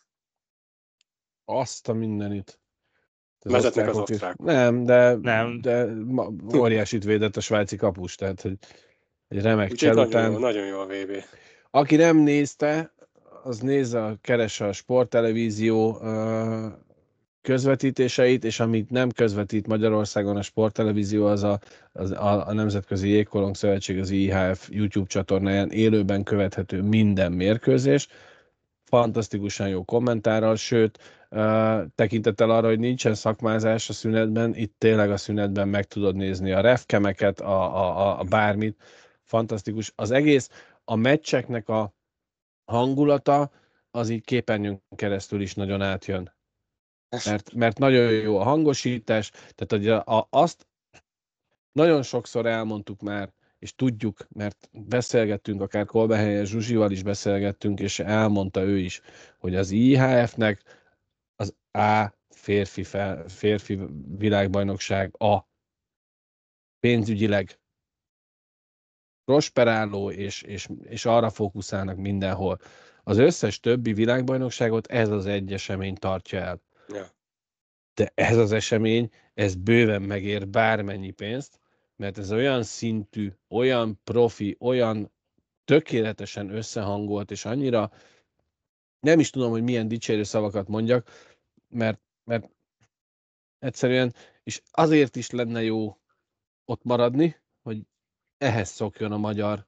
Azt a mindenit. Vezetnek az osztrákok. Nem, de óriásit védett a svájci kapus, tehát hogy egy remek csel után. Nagyon jó a VB. Aki nem nézte, az nézze, keresse a sporttelevízió közvetítéseit, és amit nem közvetít Magyarországon a sporttelevízió, az a Nemzetközi Jégkorong Szövetség, az IHF YouTube csatornáján élőben követhető minden mérkőzés. Fantasztikusan jó kommentárral, sőt, tekintettel arra, hogy nincsen szakmázás a szünetben, itt tényleg a szünetben meg tudod nézni a refkemeket, a bármit. Fantasztikus. Az egész, a meccseknek a hangulata, az így képernyőn keresztül is nagyon átjön. Mert nagyon jó a hangosítás, tehát hogy azt nagyon sokszor elmondtuk már, és tudjuk, mert beszélgettünk, akár Kolbehelyen Zsuzsival is beszélgettünk, és elmondta ő is, hogy az IHF-nek az férfi világbajnokság pénzügyileg prosperáló, és arra fókuszálnak mindenhol. Az összes többi világbajnokságot ez az egy esemény tartja el. Ja. De ez az esemény, ez bőven megér bármennyi pénzt, mert ez olyan szintű, olyan profi, olyan tökéletesen összehangolt, és annyira nem is tudom, hogy milyen dicsérő szavakat mondjak, mert egyszerűen, és azért is lenne jó ott maradni, hogy ehhez szokjon a magyar.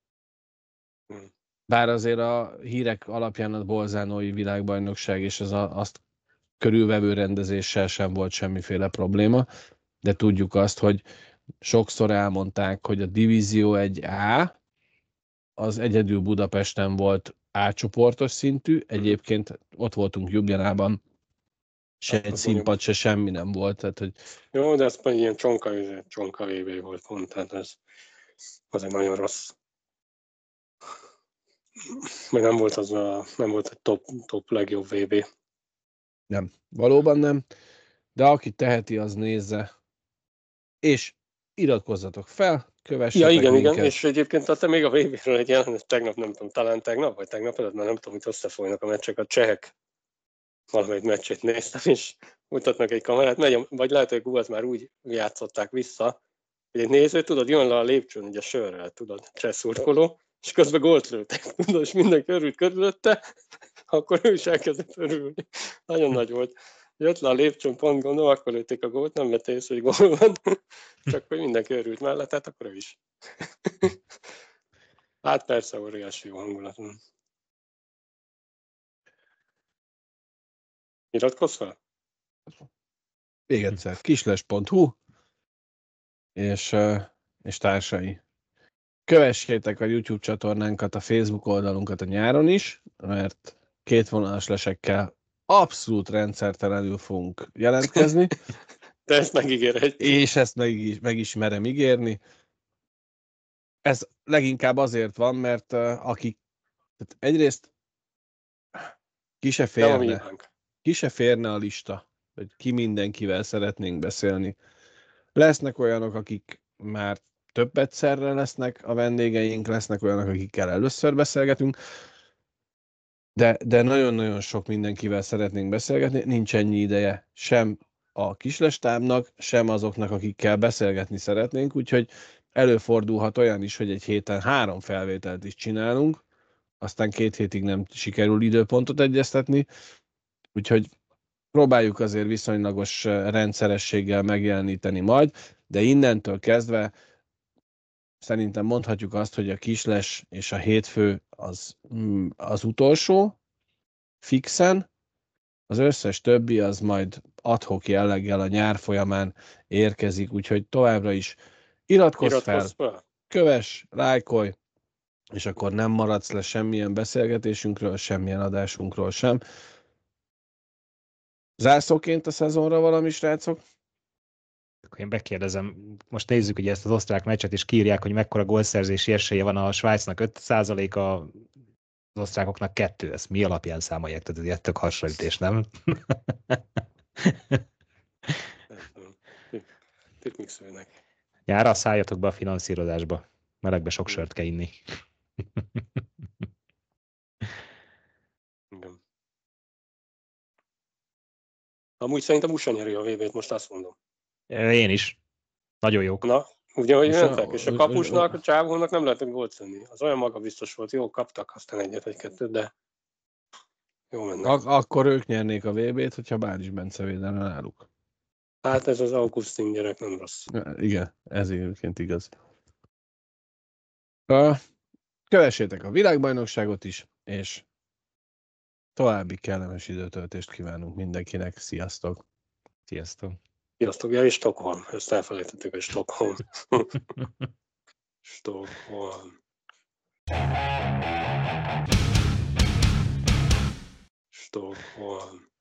Bár azért a hírek alapján a bolzánói világbajnokság és azt körülvevő rendezéssel sem volt semmiféle probléma, de tudjuk azt, hogy sokszor elmondták, hogy a Divízió 1A az egyedül Budapesten volt A csoportos szintű, egyébként ott voltunk Ljubljanában, se egy színpad, se semmi nem volt. Tehát, hogy... Jó, de ez ilyen csonka VB volt pont, tehát ez egy nagyon rossz. Meg nem volt egy top legjobb VB. Nem, valóban nem, de aki teheti, az nézze, és iratkozzatok fel, kövessetek minket. Igen, és egyébként te még a VB-ről egy jelenet tegnap, nem tudom, talán tegnap, vagy tegnap előtt, mert nem tudom, hogy összefolynak a meccsek, a csehek valamelyik meccsét néztem, és mutatnak egy kamerát, vagy lehet, hogy gólt már úgy játszották vissza, hogy egy néző, tudod, jön le a lépcsőn, ugye sörrel, tudod, cseh szurkoló, és közben gólt lőttek, tudod, és mindenki örült körülötte, akkor ő is elkezdett örülni. Nagyon nagy volt. Jött le a lépcsőn, pont gondolom, akkor lőtték a gólt, nem vette észre, hogy gól van, csak hogy mindenki örült mellett, tehát akkor ő is. Hát persze, óriási jó hangulat van. Iratkozz fel? Még egyszer, kisles.hu és társai. Kövessétek a YouTube csatornánkat, a Facebook oldalunkat a nyáron is, mert kétvonalas lesekkel abszolút rendszertelenül fogunk jelentkezni. De ezt megígérhetjük. És ezt meg is merem ígérni. Ez leginkább azért van, mert tehát egyrészt ki se férne a lista, hogy ki mindenkivel szeretnénk beszélni. Lesznek olyanok, akik már több egyszerre lesznek a vendégeink, lesznek olyanok, akikkel először beszélgetünk, de nagyon-nagyon sok mindenkivel szeretnénk beszélgetni, nincs ennyi ideje sem a kislestábnak, sem azoknak, akikkel beszélgetni szeretnénk, úgyhogy előfordulhat olyan is, hogy egy héten 3 felvételt is csinálunk, aztán 2 hétig nem sikerül időpontot egyeztetni, úgyhogy próbáljuk azért viszonylagos rendszerességgel megjeleníteni majd, de innentől kezdve szerintem mondhatjuk azt, hogy a kisles és a hétfő az utolsó, fixen, az összes többi az majd ad-hoc jelleggel a nyár folyamán érkezik, úgyhogy továbbra is iratkozz fel, kövess, lájkolj, és akkor nem maradsz le semmilyen beszélgetésünkről, semmilyen adásunkról sem. Zárszóként a szezonra valami, srácok? Akkor én bekérdezem, most nézzük ugye ezt az osztrák meccset, és kiírják, hogy mekkora gólszerzési esélye van a Svájcnak 5%, az osztrákoknak 2. Ezt mi alapján számolják? Tehát ez ilyen tök hasonlítés, nem? Tipmixelnek. Nyára szálljatok be a finanszírozásba. Melegbe sok sört kell inni. Igen. Amúgy szerintem USA nyeri a VB-t, most azt mondom. Én is. Nagyon jók. Na, ugye, hogy mentek, és a kapusnak, a csávónak nem lehetett gólt tenni. Az olyan magabiztos volt, jó, kaptak aztán egyet, vagy kettőt, de jó mennek. Akkor ők nyernék a VB-t, hogyha Bális Bence védelme náluk. Hát ez az Augustin gyerek nem rossz. Igen, ez egyébként igaz. Kövessétek a világbajnokságot is, és további kellemes időtöltést kívánunk mindenkinek. Sziasztok! Sziasztok! Sziasztok, ja, és Stockholm. Ezt elfelejtettük, hogy Stockholm. Stockholm. Stockholm.